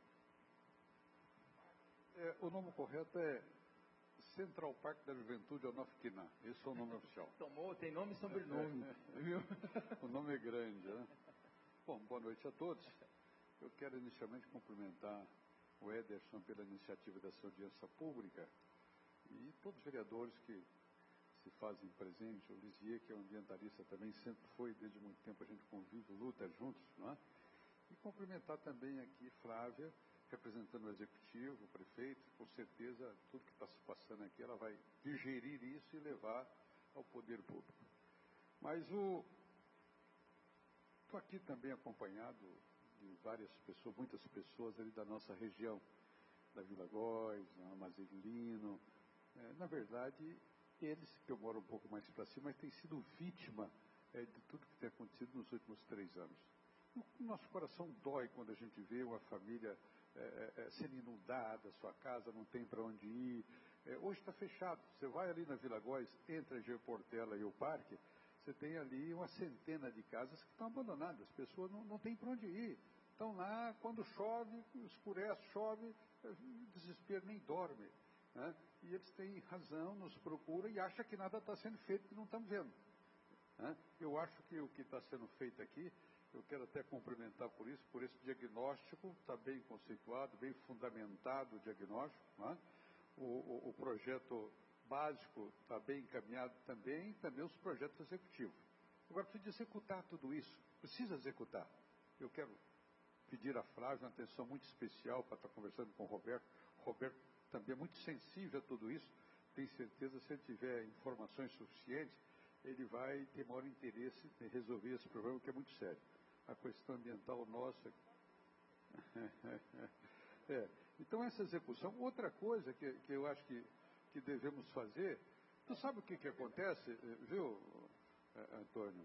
É, o nome correto é Central Park da Juventude Onofquinan. Esse é o nome oficial. Tomou, tem nome e sobrenome. Viu? O nome é grande, né? Bom, boa noite a todos. Eu quero inicialmente cumprimentar o Ederson pela iniciativa dessa audiência pública. E todos os vereadores que se fazem presente, o Lisier, que é um ambientalista também, sempre foi, desde muito tempo a gente convive, luta juntos, não é? E cumprimentar também aqui Flávia, representando o Executivo, o Prefeito, com certeza tudo que está se passando aqui, ela vai digerir isso e levar ao poder público. Mas o... estou aqui também acompanhado de várias pessoas, muitas pessoas ali da nossa região, da Vila Góes, da Amazilino. É, na verdade, eles, que eu moro um pouco mais para cima, mas têm sido vítima é, de tudo que tem acontecido nos últimos três anos. O nosso coração dói quando a gente vê uma família é, é, sendo inundada, sua casa não tem para onde ir. É, hoje está fechado. Você vai ali na Vila Góes, entre a Geo Portela e o parque, você tem ali uma centena de casas que estão abandonadas. As pessoas não, não têm para onde ir. Estão lá, quando chove, escurece, chove, desespero, nem dorme. Né? E eles têm razão, nos procuram e acham que nada está sendo feito, que não estão vendo. Né? Eu acho que o que está sendo feito aqui, eu quero até cumprimentar por isso, por esse diagnóstico, está bem conceituado, bem fundamentado o diagnóstico. Né? O, o, o projeto básico está bem encaminhado também, e também os projetos executivos. Agora, precisa executar tudo isso, precisa executar. Eu quero pedir a Flávia uma atenção muito especial para estar conversando com o Roberto. O Roberto também é muito sensível a tudo isso, tenho certeza, se ele tiver informações suficientes, ele vai ter maior interesse em resolver esse problema, que é muito sério. A questão ambiental nossa. é. Então, essa execução. Outra coisa que, que eu acho que, que devemos fazer, tu sabe o que, que acontece, viu, Antônio,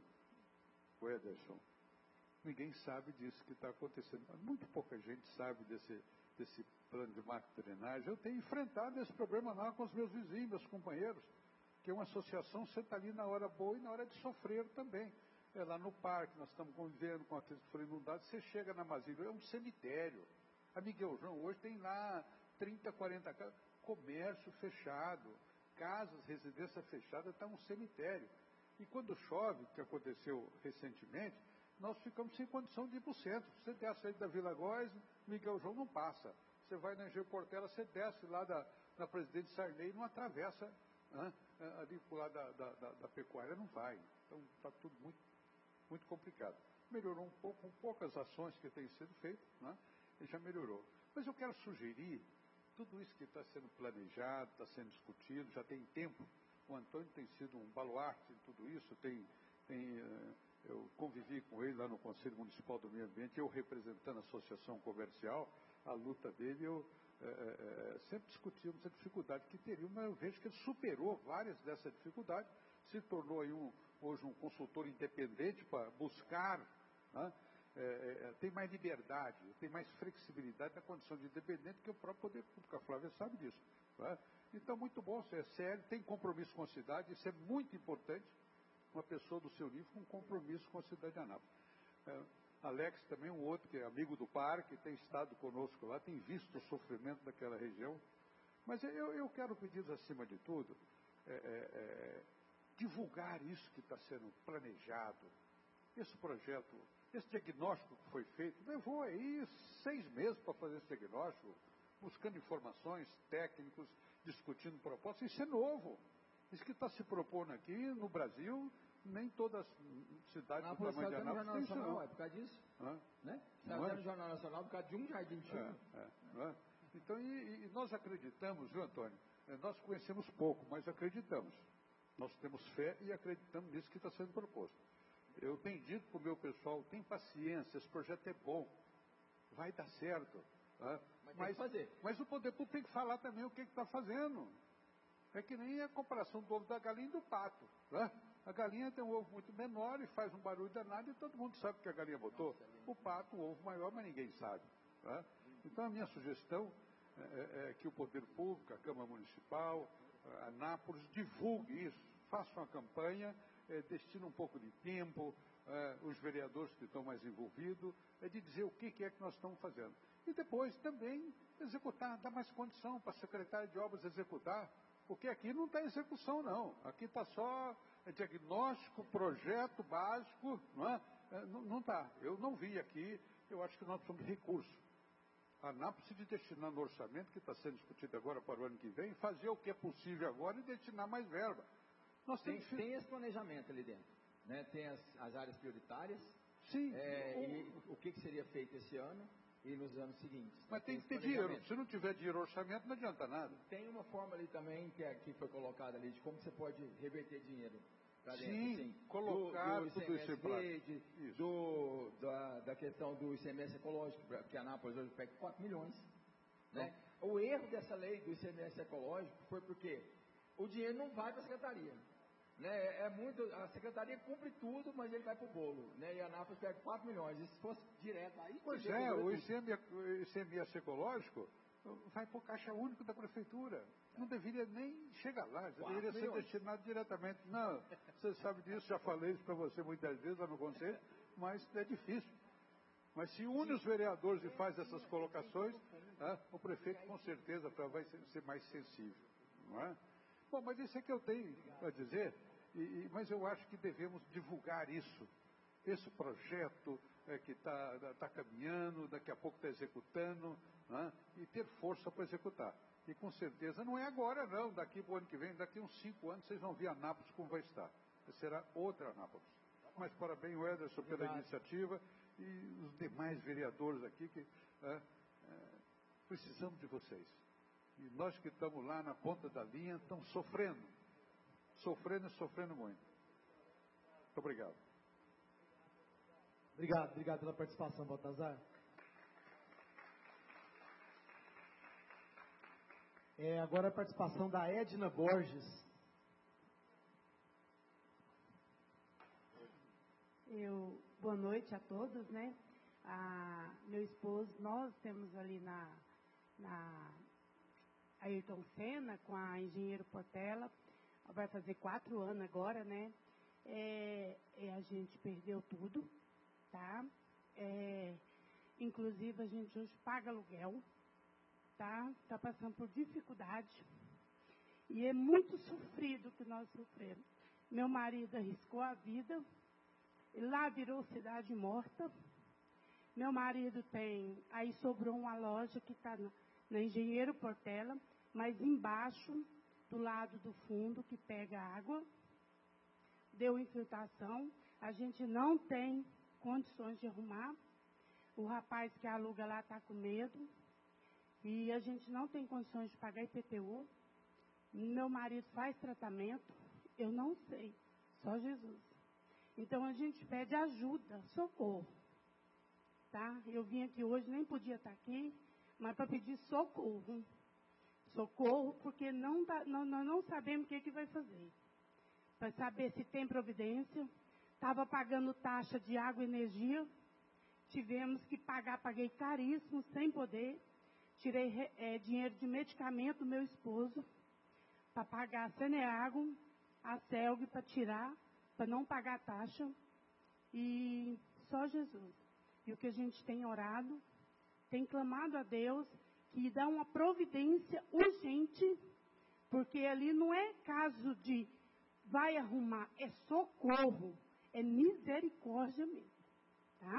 o Ederson? Ninguém sabe disso que está acontecendo. Muito pouca gente sabe desse, desse plano de macro-drenagem. Eu tenho enfrentado esse problema lá com os meus vizinhos, meus companheiros, que é uma associação, você está ali na hora boa e na hora de sofrer também. É lá no parque, nós estamos convivendo com aqueles que foram inundados, você chega na Masílio, é um cemitério. A Miguel João hoje tem lá trinta, quarenta casas, comércio fechado, casas, residência fechada, está um cemitério. E quando chove, que aconteceu recentemente, nós ficamos sem condição de ir para o centro. Você desce aí da Vila Góes, Miguel João não passa. Você vai na Geo Portela, você desce lá da, da Presidente Sarney, não atravessa, né? Ali por lá da, da, da, da pecuária, não vai. Então está tudo muito, muito complicado. Melhorou um pouco, com poucas ações que têm sido feitas, né? E já melhorou. Mas eu quero sugerir, tudo isso que está sendo planejado, está sendo discutido, já tem tempo. O Antônio tem sido um baluarte em tudo isso, tem, tem, eu convivi com ele lá no Conselho Municipal do Meio Ambiente, eu representando a Associação Comercial, a luta dele, eu é, é, sempre discutimos a dificuldade que teria, mas eu vejo que ele superou várias dessas dificuldades, se tornou aí um, hoje um consultor independente para buscar, né? É, é, tem mais liberdade, tem mais flexibilidade na condição de independente que o próprio poder público. A Flávia sabe disso. Né? Então, muito bom, é sério, tem compromisso com a cidade, isso é muito importante, uma pessoa do seu nível com compromisso com a cidade de Anápolis. É, Alex também, um outro que é amigo do parque, tem estado conosco lá, tem visto o sofrimento daquela região. Mas eu, eu quero pedir, acima de tudo, é, é, é, divulgar isso que está sendo planejado, esse projeto, esse diagnóstico que foi feito, levou aí seis meses para fazer esse diagnóstico, buscando informações, técnicos, discutindo propostas. Isso é novo. Isso que está se propondo aqui no Brasil, nem todas as cidades do tamanho de Anápolis tem isso, não. É por causa disso? Hã? Né? Está no Jornal Nacional por causa de um jardim de chuva. É, é, é. Então, e, e nós acreditamos, viu, Antônio? Nós conhecemos pouco, mas acreditamos. Nós temos fé e acreditamos nisso que está sendo proposto. Eu tenho dito para o meu pessoal, tem paciência, esse projeto é bom, vai dar certo. Tá? Mas, mas, fazer. mas o poder público tem que falar também o que está fazendo. É que nem a comparação do ovo da galinha e do pato. Tá? A galinha tem um ovo muito menor e faz um barulho danado e todo mundo sabe que a galinha botou. O pato, um ovo maior, mas ninguém sabe. Tá? Então a minha sugestão é, é que o poder público, a Câmara Municipal, a Anápolis, divulgue isso, faça uma campanha, é, destine um pouco de tempo, é, os vereadores que estão mais envolvidos, é de dizer o que, que é que nós estamos fazendo. E depois também executar, dar mais condição para a secretária de obras executar, porque aqui não está execução não, aqui está só diagnóstico, projeto básico, não é? Não está, eu não vi aqui, eu acho que nós precisamos de recurso. A Anápolis precisa de destinar no orçamento, que está sendo discutido agora para o ano que vem, fazer o que é possível agora e destinar mais verba. Nós tem, temos... tem esse planejamento ali dentro, né? Tem as, as áreas prioritárias. Sim. É, o... E o que, que seria feito esse ano e nos anos seguintes. Mas tem, tem que ter dinheiro. Se não tiver dinheiro no orçamento, não adianta nada. Tem uma forma ali também, que, é, que foi colocada ali, de como você pode reverter dinheiro para dentro. Sim, assim, colocar do, do tudo isso para verde, do, da, da questão do I C M S ecológico, que a Anápolis hoje pega quatro milhões. Né? O erro dessa lei do I C M S ecológico foi porque o dinheiro não vai para a secretaria. Né? É muito, a secretaria cumpre tudo, mas ele vai para o bolo. Né? E a Anápolis pega quatro milhões. E se fosse direto aí... Pois é, o I C M S ecológico vai para o caixa único da prefeitura. Não deveria nem chegar lá, já deveria ser destinado diretamente. Não, você sabe disso, já falei isso para você muitas vezes lá no conselho, mas é difícil. Mas se une os vereadores e faz essas colocações, né, o prefeito com certeza vai ser mais sensível. Não é? Bom, mas isso é que eu tenho a dizer, e, e, mas eu acho que devemos divulgar isso. Esse projeto é, que está tá caminhando, daqui a pouco está executando, né, e ter força para executar. E com certeza não é agora não, daqui para o ano que vem, daqui uns cinco anos vocês vão ver a Anápolis como vai estar. Será outra Anápolis. Mas parabéns, o Ederson, pela Obrigado. iniciativa e os demais vereadores aqui que é, é, precisamos de vocês. E nós que estamos lá na ponta da linha estamos sofrendo. Sofrendo e sofrendo muito. Muito obrigado. Obrigado, obrigado pela participação, Baltazar. É, agora a participação da Edna Borges. Eu, boa noite a todos, né? A, meu esposo, nós temos ali na, na Ayrton Senna, com a engenheiro Portela, vai fazer quatro anos agora, né? É, é, a gente perdeu tudo, tá? É, inclusive a gente hoje paga aluguel, tá? Tá passando por dificuldade. E é muito sofrido que nós sofremos. Meu marido arriscou a vida, lá virou cidade morta. Meu marido tem, aí sobrou uma loja que está na, na Engenheiro Portela, mas embaixo, do lado do fundo, que pega água, deu infiltração, a gente não tem condições de arrumar, o rapaz que aluga lá está com medo, e a gente não tem condições de pagar I P T U, meu marido faz tratamento, eu não sei, só Jesus. Então a gente pede ajuda, socorro. Tá? Eu vim aqui hoje, nem podia estar aqui, mas para pedir socorro. Socorro, porque não, dá, não, nós não sabemos o que, que vai fazer. Para saber se tem providência. Estava pagando taxa de água e energia. Tivemos que pagar, paguei caríssimo, sem poder. Tirei é, dinheiro de medicamento do meu esposo para pagar a Ceneago, a Celg para tirar, para não pagar a taxa. E só Jesus. E o que a gente tem orado, tem clamado a Deus que dá uma providência urgente, porque ali não é caso de vai arrumar, é socorro, é misericórdia mesmo, tá?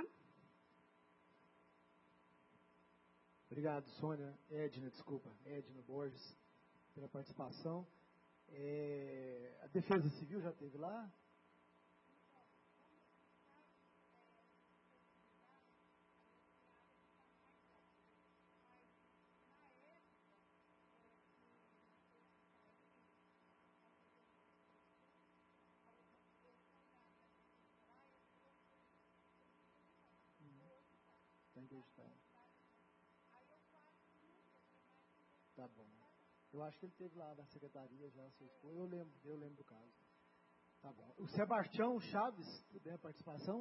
Obrigado, Sônia, Edna, desculpa, Edna Borges, pela participação. É, a Defesa Civil já esteve lá? Está acreditando. Tá bom. Eu acho que ele esteve lá na secretaria já, se for. Eu lembro, eu lembro do caso. Tá bom. O Sebastião Chaves, tudo bem a participação?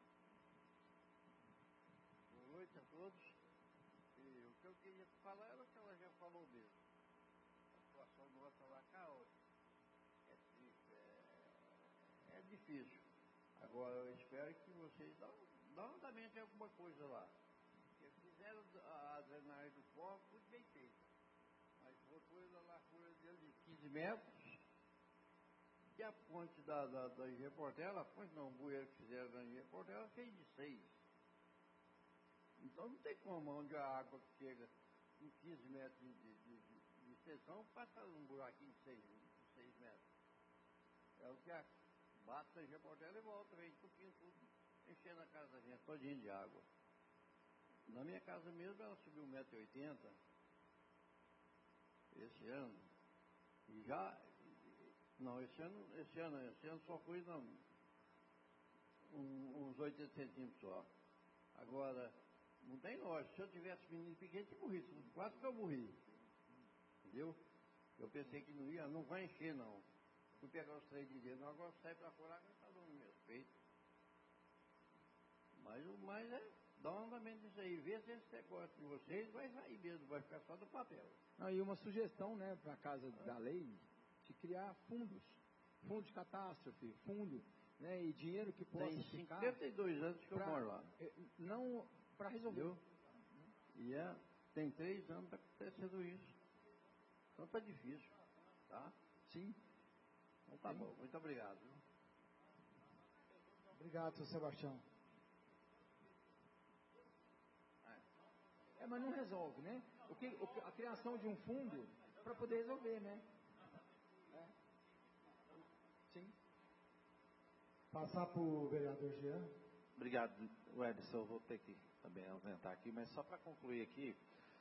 Boa noite a todos. E o que eu queria falar era o que ela já falou mesmo. A situação nossa lá caótica. É triste, é, é difícil. Agora eu espero que vocês dão, dão andamento em alguma coisa lá. Porque fizeram a drenagem do fogo, tudo bem feito. Mas botou ele na largura dele de quinze metros. E a ponte da, da, da Engenheiro Portela, a ponte não, o bueiro que fizeram na Engenheiro Portela fez de seis. Então não tem como onde a água que chega em quinze metros de, de, de, de extensão passa um buraquinho de seis, de seis metros. É o que a, bate na Engenheiro Portela e volta, vem tupindo tudo, enchendo a casa da gente, todinha de água. Na minha casa mesmo ela subiu um metro e oitenta esse ano. E já, não, esse ano, esse ano, esse ano só foi não, um, uns oitenta centímetros só. Agora, não tem lógica, se eu tivesse menino pequeno, eu tinha morrido, quase que eu morri. Entendeu? Eu pensei que não ia, não vai encher não. Fui pegar os três de dentro, agora sai para fora, agora está dando no meu peito. Mas o mais é dar um andamento nisso aí, ver se esse negócio de vocês vai sair mesmo, vai ficar só do papel. Aí uma sugestão, né, para a Casa da Lei, de criar fundos, fundo de catástrofe, fundo, né, e dinheiro que possa Tem ficar... cinquenta e dois anos que eu pra, moro lá. Não, para resolver. Entendeu? E é, tem três anos que está acontecendo isso. Então tá difícil, tá? Sim. Então tá Sim. bom, muito obrigado. Obrigado, seu Sebastião. É, mas não resolve, né? O que, o, a criação de um fundo para poder resolver, né? É. Sim. Passar para o vereador Jean. Obrigado, Edson. Eu vou ter que também aumentar aqui, mas só para concluir aqui,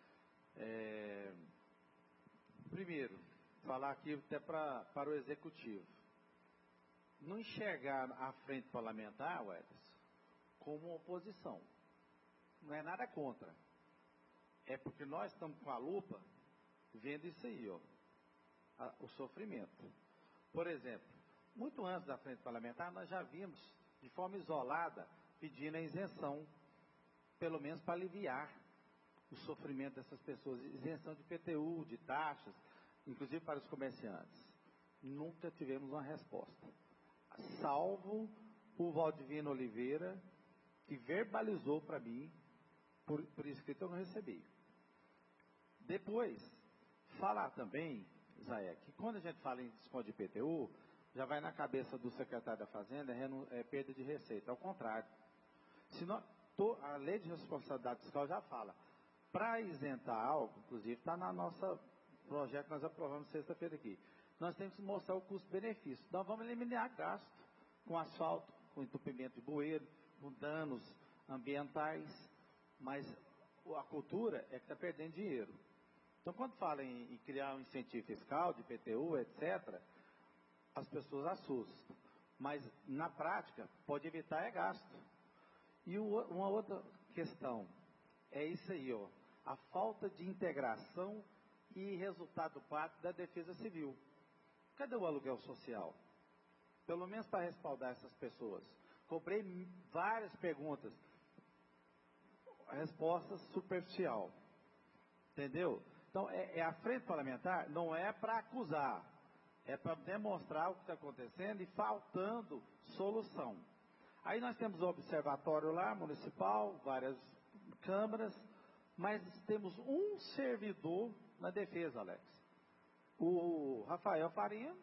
é, primeiro, falar aqui até pra, para o executivo. Não enxergar a frente parlamentar, Edson, como oposição. Não é nada contra. É porque nós estamos com a lupa vendo isso aí, ó, a, o sofrimento. Por exemplo, muito antes da frente parlamentar, nós já vimos, de forma isolada, pedindo a isenção, pelo menos para aliviar o sofrimento dessas pessoas, isenção de I P T U, de taxas, inclusive para os comerciantes. Nunca tivemos uma resposta. Salvo o Valdivino Oliveira, que verbalizou para mim, por, por escrito eu não recebi. Depois, falar também, Zé, que quando a gente fala em desconto de I P T U, já vai na cabeça do secretário da Fazenda, é, é perda de receita. Ao contrário. Se nós, to, a lei de responsabilidade fiscal já fala, para isentar algo, inclusive está na nossa projeto que nós aprovamos sexta-feira aqui, nós temos que mostrar o custo-benefício. Nós vamos eliminar gasto com asfalto, com entupimento de bueiro, com danos ambientais, mas a cultura é que está perdendo dinheiro. Então, quando fala em, em criar um incentivo fiscal, de I P T U, etcétera, as pessoas assustam. Mas, na prática, pode evitar é gasto. E o, uma outra questão, é isso aí, ó, a falta de integração e resultado prático da defesa civil. Cadê o aluguel social? Pelo menos para respaldar essas pessoas. Cobrei várias perguntas. A resposta superficial. Entendeu? Então, é, é a frente parlamentar não é para acusar, é para demonstrar o que está acontecendo e faltando solução. Aí nós temos o observatório lá, municipal, várias câmaras, mas temos um servidor na defesa, Alex. O Rafael Farinha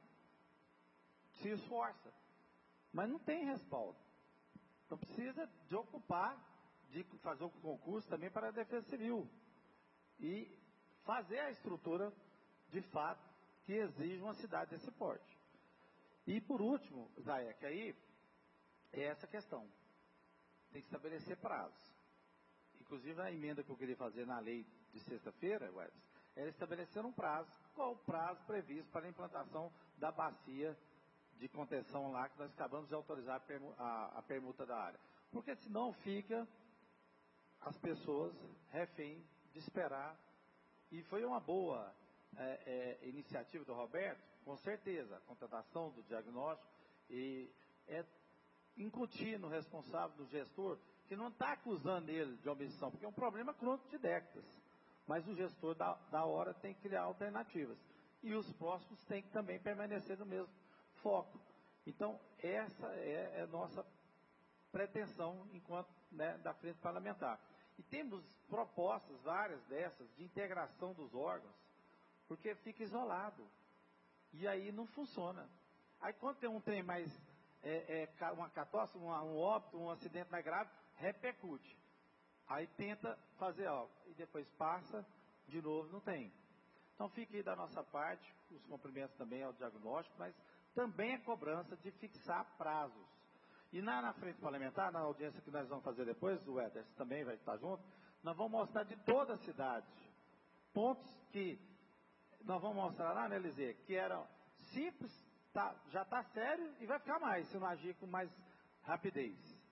se esforça, mas não tem respaldo. Então precisa de ocupar, de fazer o concurso também para a defesa civil. E fazer a estrutura, de fato, que exige uma cidade desse porte. E por último, Zé, que aí é essa questão. Tem que estabelecer prazos. Inclusive a emenda que eu queria fazer na lei de sexta-feira, era estabelecer um prazo. Qual o prazo previsto para a implantação da bacia de contenção lá, que nós acabamos de autorizar a permuta da área. Porque senão fica as pessoas refém de esperar. E foi uma boa é, é, iniciativa do Roberto, com certeza, a contratação do diagnóstico, e é incutir no responsável do gestor, que não está acusando ele de omissão, porque é um problema crônico de décadas. Mas o gestor da, da hora tem que criar alternativas. E os próximos têm que também permanecer no mesmo foco. Então, essa é a nossa pretensão enquanto né, da frente parlamentar. E temos propostas, várias dessas, de integração dos órgãos, porque fica isolado. E aí não funciona. Aí quando tem um trem mais, é, é, uma catástrofe, um, um óbito, um acidente mais grave, repercute. Aí tenta fazer algo. E depois passa, de novo não tem. Então fica aí da nossa parte, os cumprimentos também ao diagnóstico, mas também a cobrança de fixar prazos. E na, na frente parlamentar, na audiência que nós vamos fazer depois, o Ederson também vai estar junto, nós vamos mostrar de toda a cidade pontos que nós vamos mostrar lá, né, Elisê, que eram simples, tá, já está sério e vai ficar mais, se não agir com mais rapidez.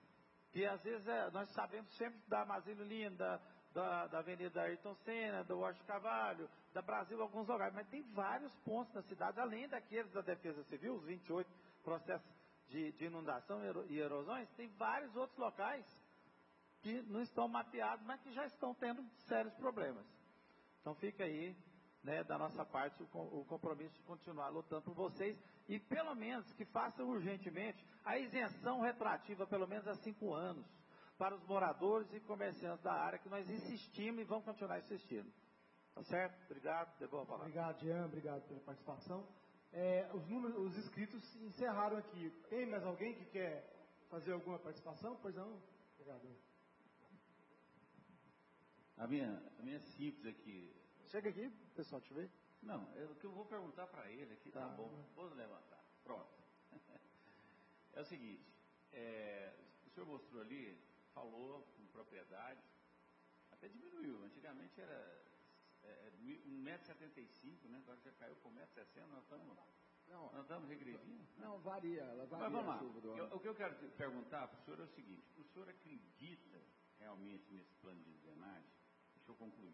que às vezes é, nós sabemos sempre da Mazílio Lino, da, da, da Avenida Ayrton Senna, do Orte Carvalho, da Brasil, alguns lugares, mas tem vários pontos na cidade, além daqueles da Defesa Civil, os vinte e oito processos de, de inundação e erosões, tem vários outros locais que não estão mapeados, mas que já estão tendo sérios problemas. Então fica aí, né, da nossa parte, o, o compromisso de continuar lutando por vocês e pelo menos que façam urgentemente a isenção retroativa, pelo menos há cinco anos, para os moradores e comerciantes da área, que nós insistimos e vamos continuar insistindo. Tá certo? Obrigado, devolvo a palavra. Obrigado, Jean, obrigado pela participação. É, os, números, os inscritos encerraram aqui. Tem mais alguém que quer fazer alguma participação? Pois não, vereador. A minha, a minha simples aqui. Chega aqui, pessoal, deixa eu ver. Não, é o que eu vou perguntar para ele aqui, tá, tá bom. Vou levantar. Pronto. É o seguinte, é, o senhor mostrou ali, falou com propriedade, até diminuiu. Antigamente era é, um metro e setenta e cinco, né? Agora já caiu para um metro e sessenta, nós estamos, não, nós estamos regredindo. Não, varia, ela varia. Mas vamos lá, chuva do eu, o que eu quero perguntar para o senhor é o seguinte, o senhor acredita realmente nesse plano de drenagem? Deixa eu concluir.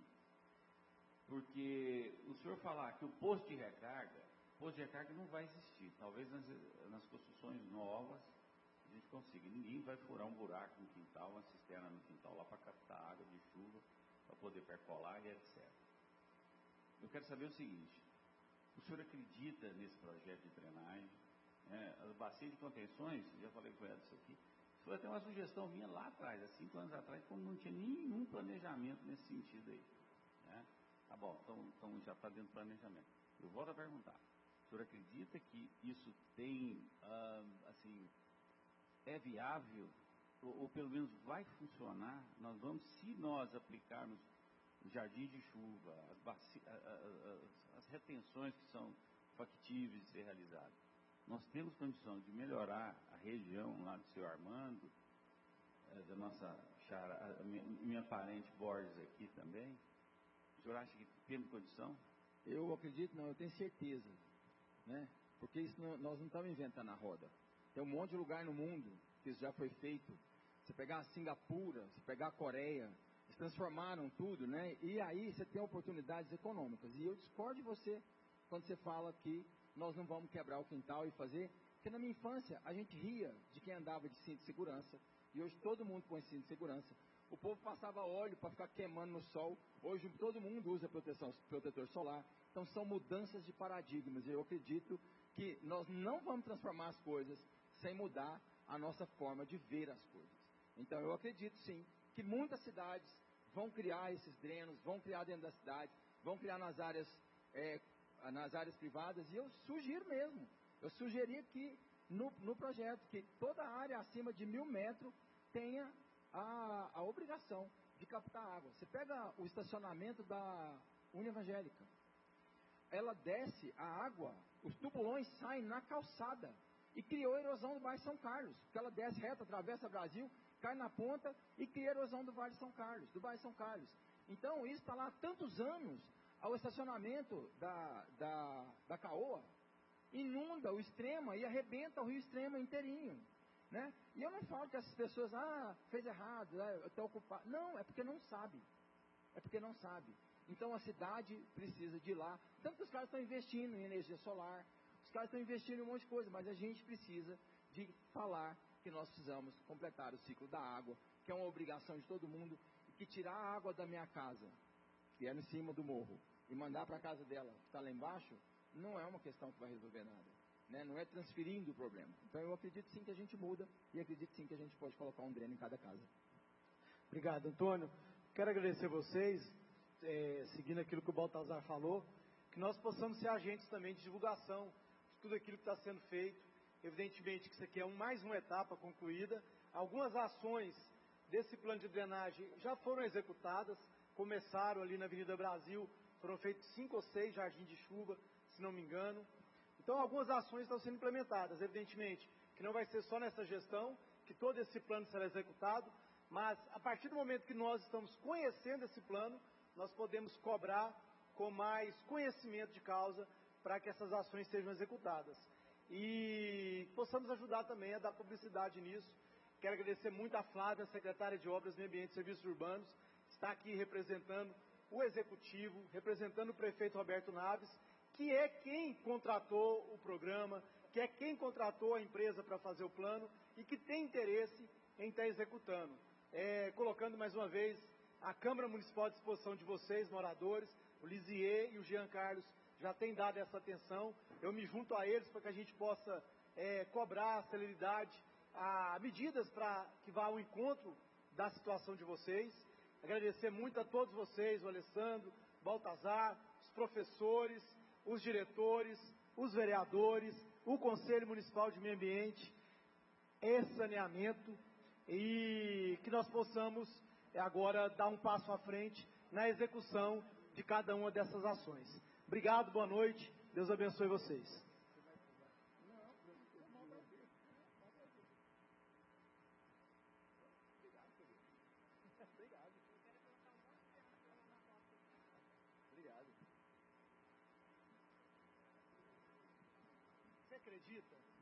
Porque o senhor falar que o posto de recarga, posto de recarga não vai existir. Talvez nas, nas construções novas a gente consiga. Ninguém vai furar um buraco no quintal, uma cisterna no quintal lá para captar água de chuva, para poder percolar e etcétera. Eu quero saber o seguinte, o senhor acredita nesse projeto de drenagem? Né? As bacias de contenções, já falei com ela disso aqui, foi até uma sugestão minha lá atrás, há cinco anos atrás, como não tinha nenhum planejamento nesse sentido aí. Né? Tá bom, então, então já está dentro do planejamento. Eu volto a perguntar, o senhor acredita que isso tem, ah, assim, é viável, ou, ou pelo menos vai funcionar? Nós vamos, se nós aplicarmos o jardim de chuva, as, baci, as, as retenções que são factíveis de ser realizadas, nós temos condição de melhorar a região lá do seu Armando, é, da nossa chara, a minha, minha parente Borges aqui também. O senhor acha que temos condição? Eu acredito, não, eu tenho certeza, né? Porque isso não, nós não estamos inventando a roda. Tem um monte de lugar no mundo que isso já foi feito. Você pegar a Singapura, você pegar a Coreia, eles transformaram tudo, né? E aí você tem oportunidades econômicas. E eu discordo de você quando você fala que nós não vamos quebrar o quintal e fazer. Porque na minha infância a gente ria de quem andava de cinto de segurança. E hoje todo mundo põe cinto de segurança. O povo passava óleo para ficar queimando no sol. Hoje todo mundo usa proteção, protetor solar. Então são mudanças de paradigmas. E eu acredito que nós não vamos transformar as coisas sem mudar a nossa forma de ver as coisas. Então eu acredito sim que muitas cidades vão criar esses drenos, vão criar dentro da cidade, vão criar nas áreas, é, nas áreas privadas. E eu sugiro mesmo, eu sugeri que no, no projeto que toda área acima de mil metros tenha A, a obrigação de captar água. Você pega o estacionamento da União Evangélica, ela desce a água, os tubulões saem na calçada e criou a erosão do bairro São Carlos, porque ela desce reta, atravessa o Brasil, cai na ponta e cria a erosão do Vale São Carlos, do bairro São Carlos. Então isso está lá há tantos anos, ao estacionamento da, da, da Caoa, inunda o Extrema e arrebenta o Rio Extrema inteirinho. Né? E eu não falo que essas pessoas, ah, fez errado, né, está ocupado. Não, é porque não sabe. É porque não sabe. Então a cidade precisa de ir lá. Tanto que os caras estão investindo em energia solar, os caras estão investindo em um monte de coisa, mas a gente precisa de falar que nós precisamos completar o ciclo da água, que é uma obrigação de todo mundo, e que tirar a água da minha casa, que é em cima do morro, e mandar para a casa dela, que está lá embaixo, não é uma questão que vai resolver nada. Né? Não é transferindo o problema. Então eu acredito sim que a gente muda e acredito sim que a gente pode colocar um dreno em cada casa. Obrigado, Antônio. Quero agradecer a vocês, é, seguindo aquilo que o Baltazar falou, que nós possamos ser agentes também de divulgação de tudo aquilo que está sendo feito. Evidentemente que isso aqui é um, mais uma etapa concluída. Algumas ações desse plano de drenagem já foram executadas, começaram ali na Avenida Brasil, foram feitos cinco ou seis jardins de chuva, se não me engano. Então, algumas ações estão sendo implementadas. Evidentemente que não vai ser só nessa gestão que todo esse plano será executado, mas a partir do momento que nós estamos conhecendo esse plano, nós podemos cobrar com mais conhecimento de causa para que essas ações sejam executadas. E possamos ajudar também a dar publicidade nisso. Quero agradecer muito a Flávia, secretária de Obras, Meio Ambiente e Serviços Urbanos, está aqui representando o Executivo, representando o prefeito Roberto Naves, que é quem contratou o programa, que é quem contratou a empresa para fazer o plano e que tem interesse em estar executando. É, colocando mais uma vez a Câmara Municipal à disposição de vocês, moradores, o Lisier e o Jean Carlos já têm dado essa atenção. Eu me junto a eles para que a gente possa é, cobrar a celeridade, a medidas para que vá ao encontro da situação de vocês. Agradecer muito a todos vocês, o Alessandro, o Baltazar, os professores, os diretores, os vereadores, o Conselho Municipal de Meio Ambiente e Saneamento, e que nós possamos agora dar um passo à frente na execução de cada uma dessas ações. Obrigado, boa noite, Deus abençoe vocês. Obrigado. Você acredita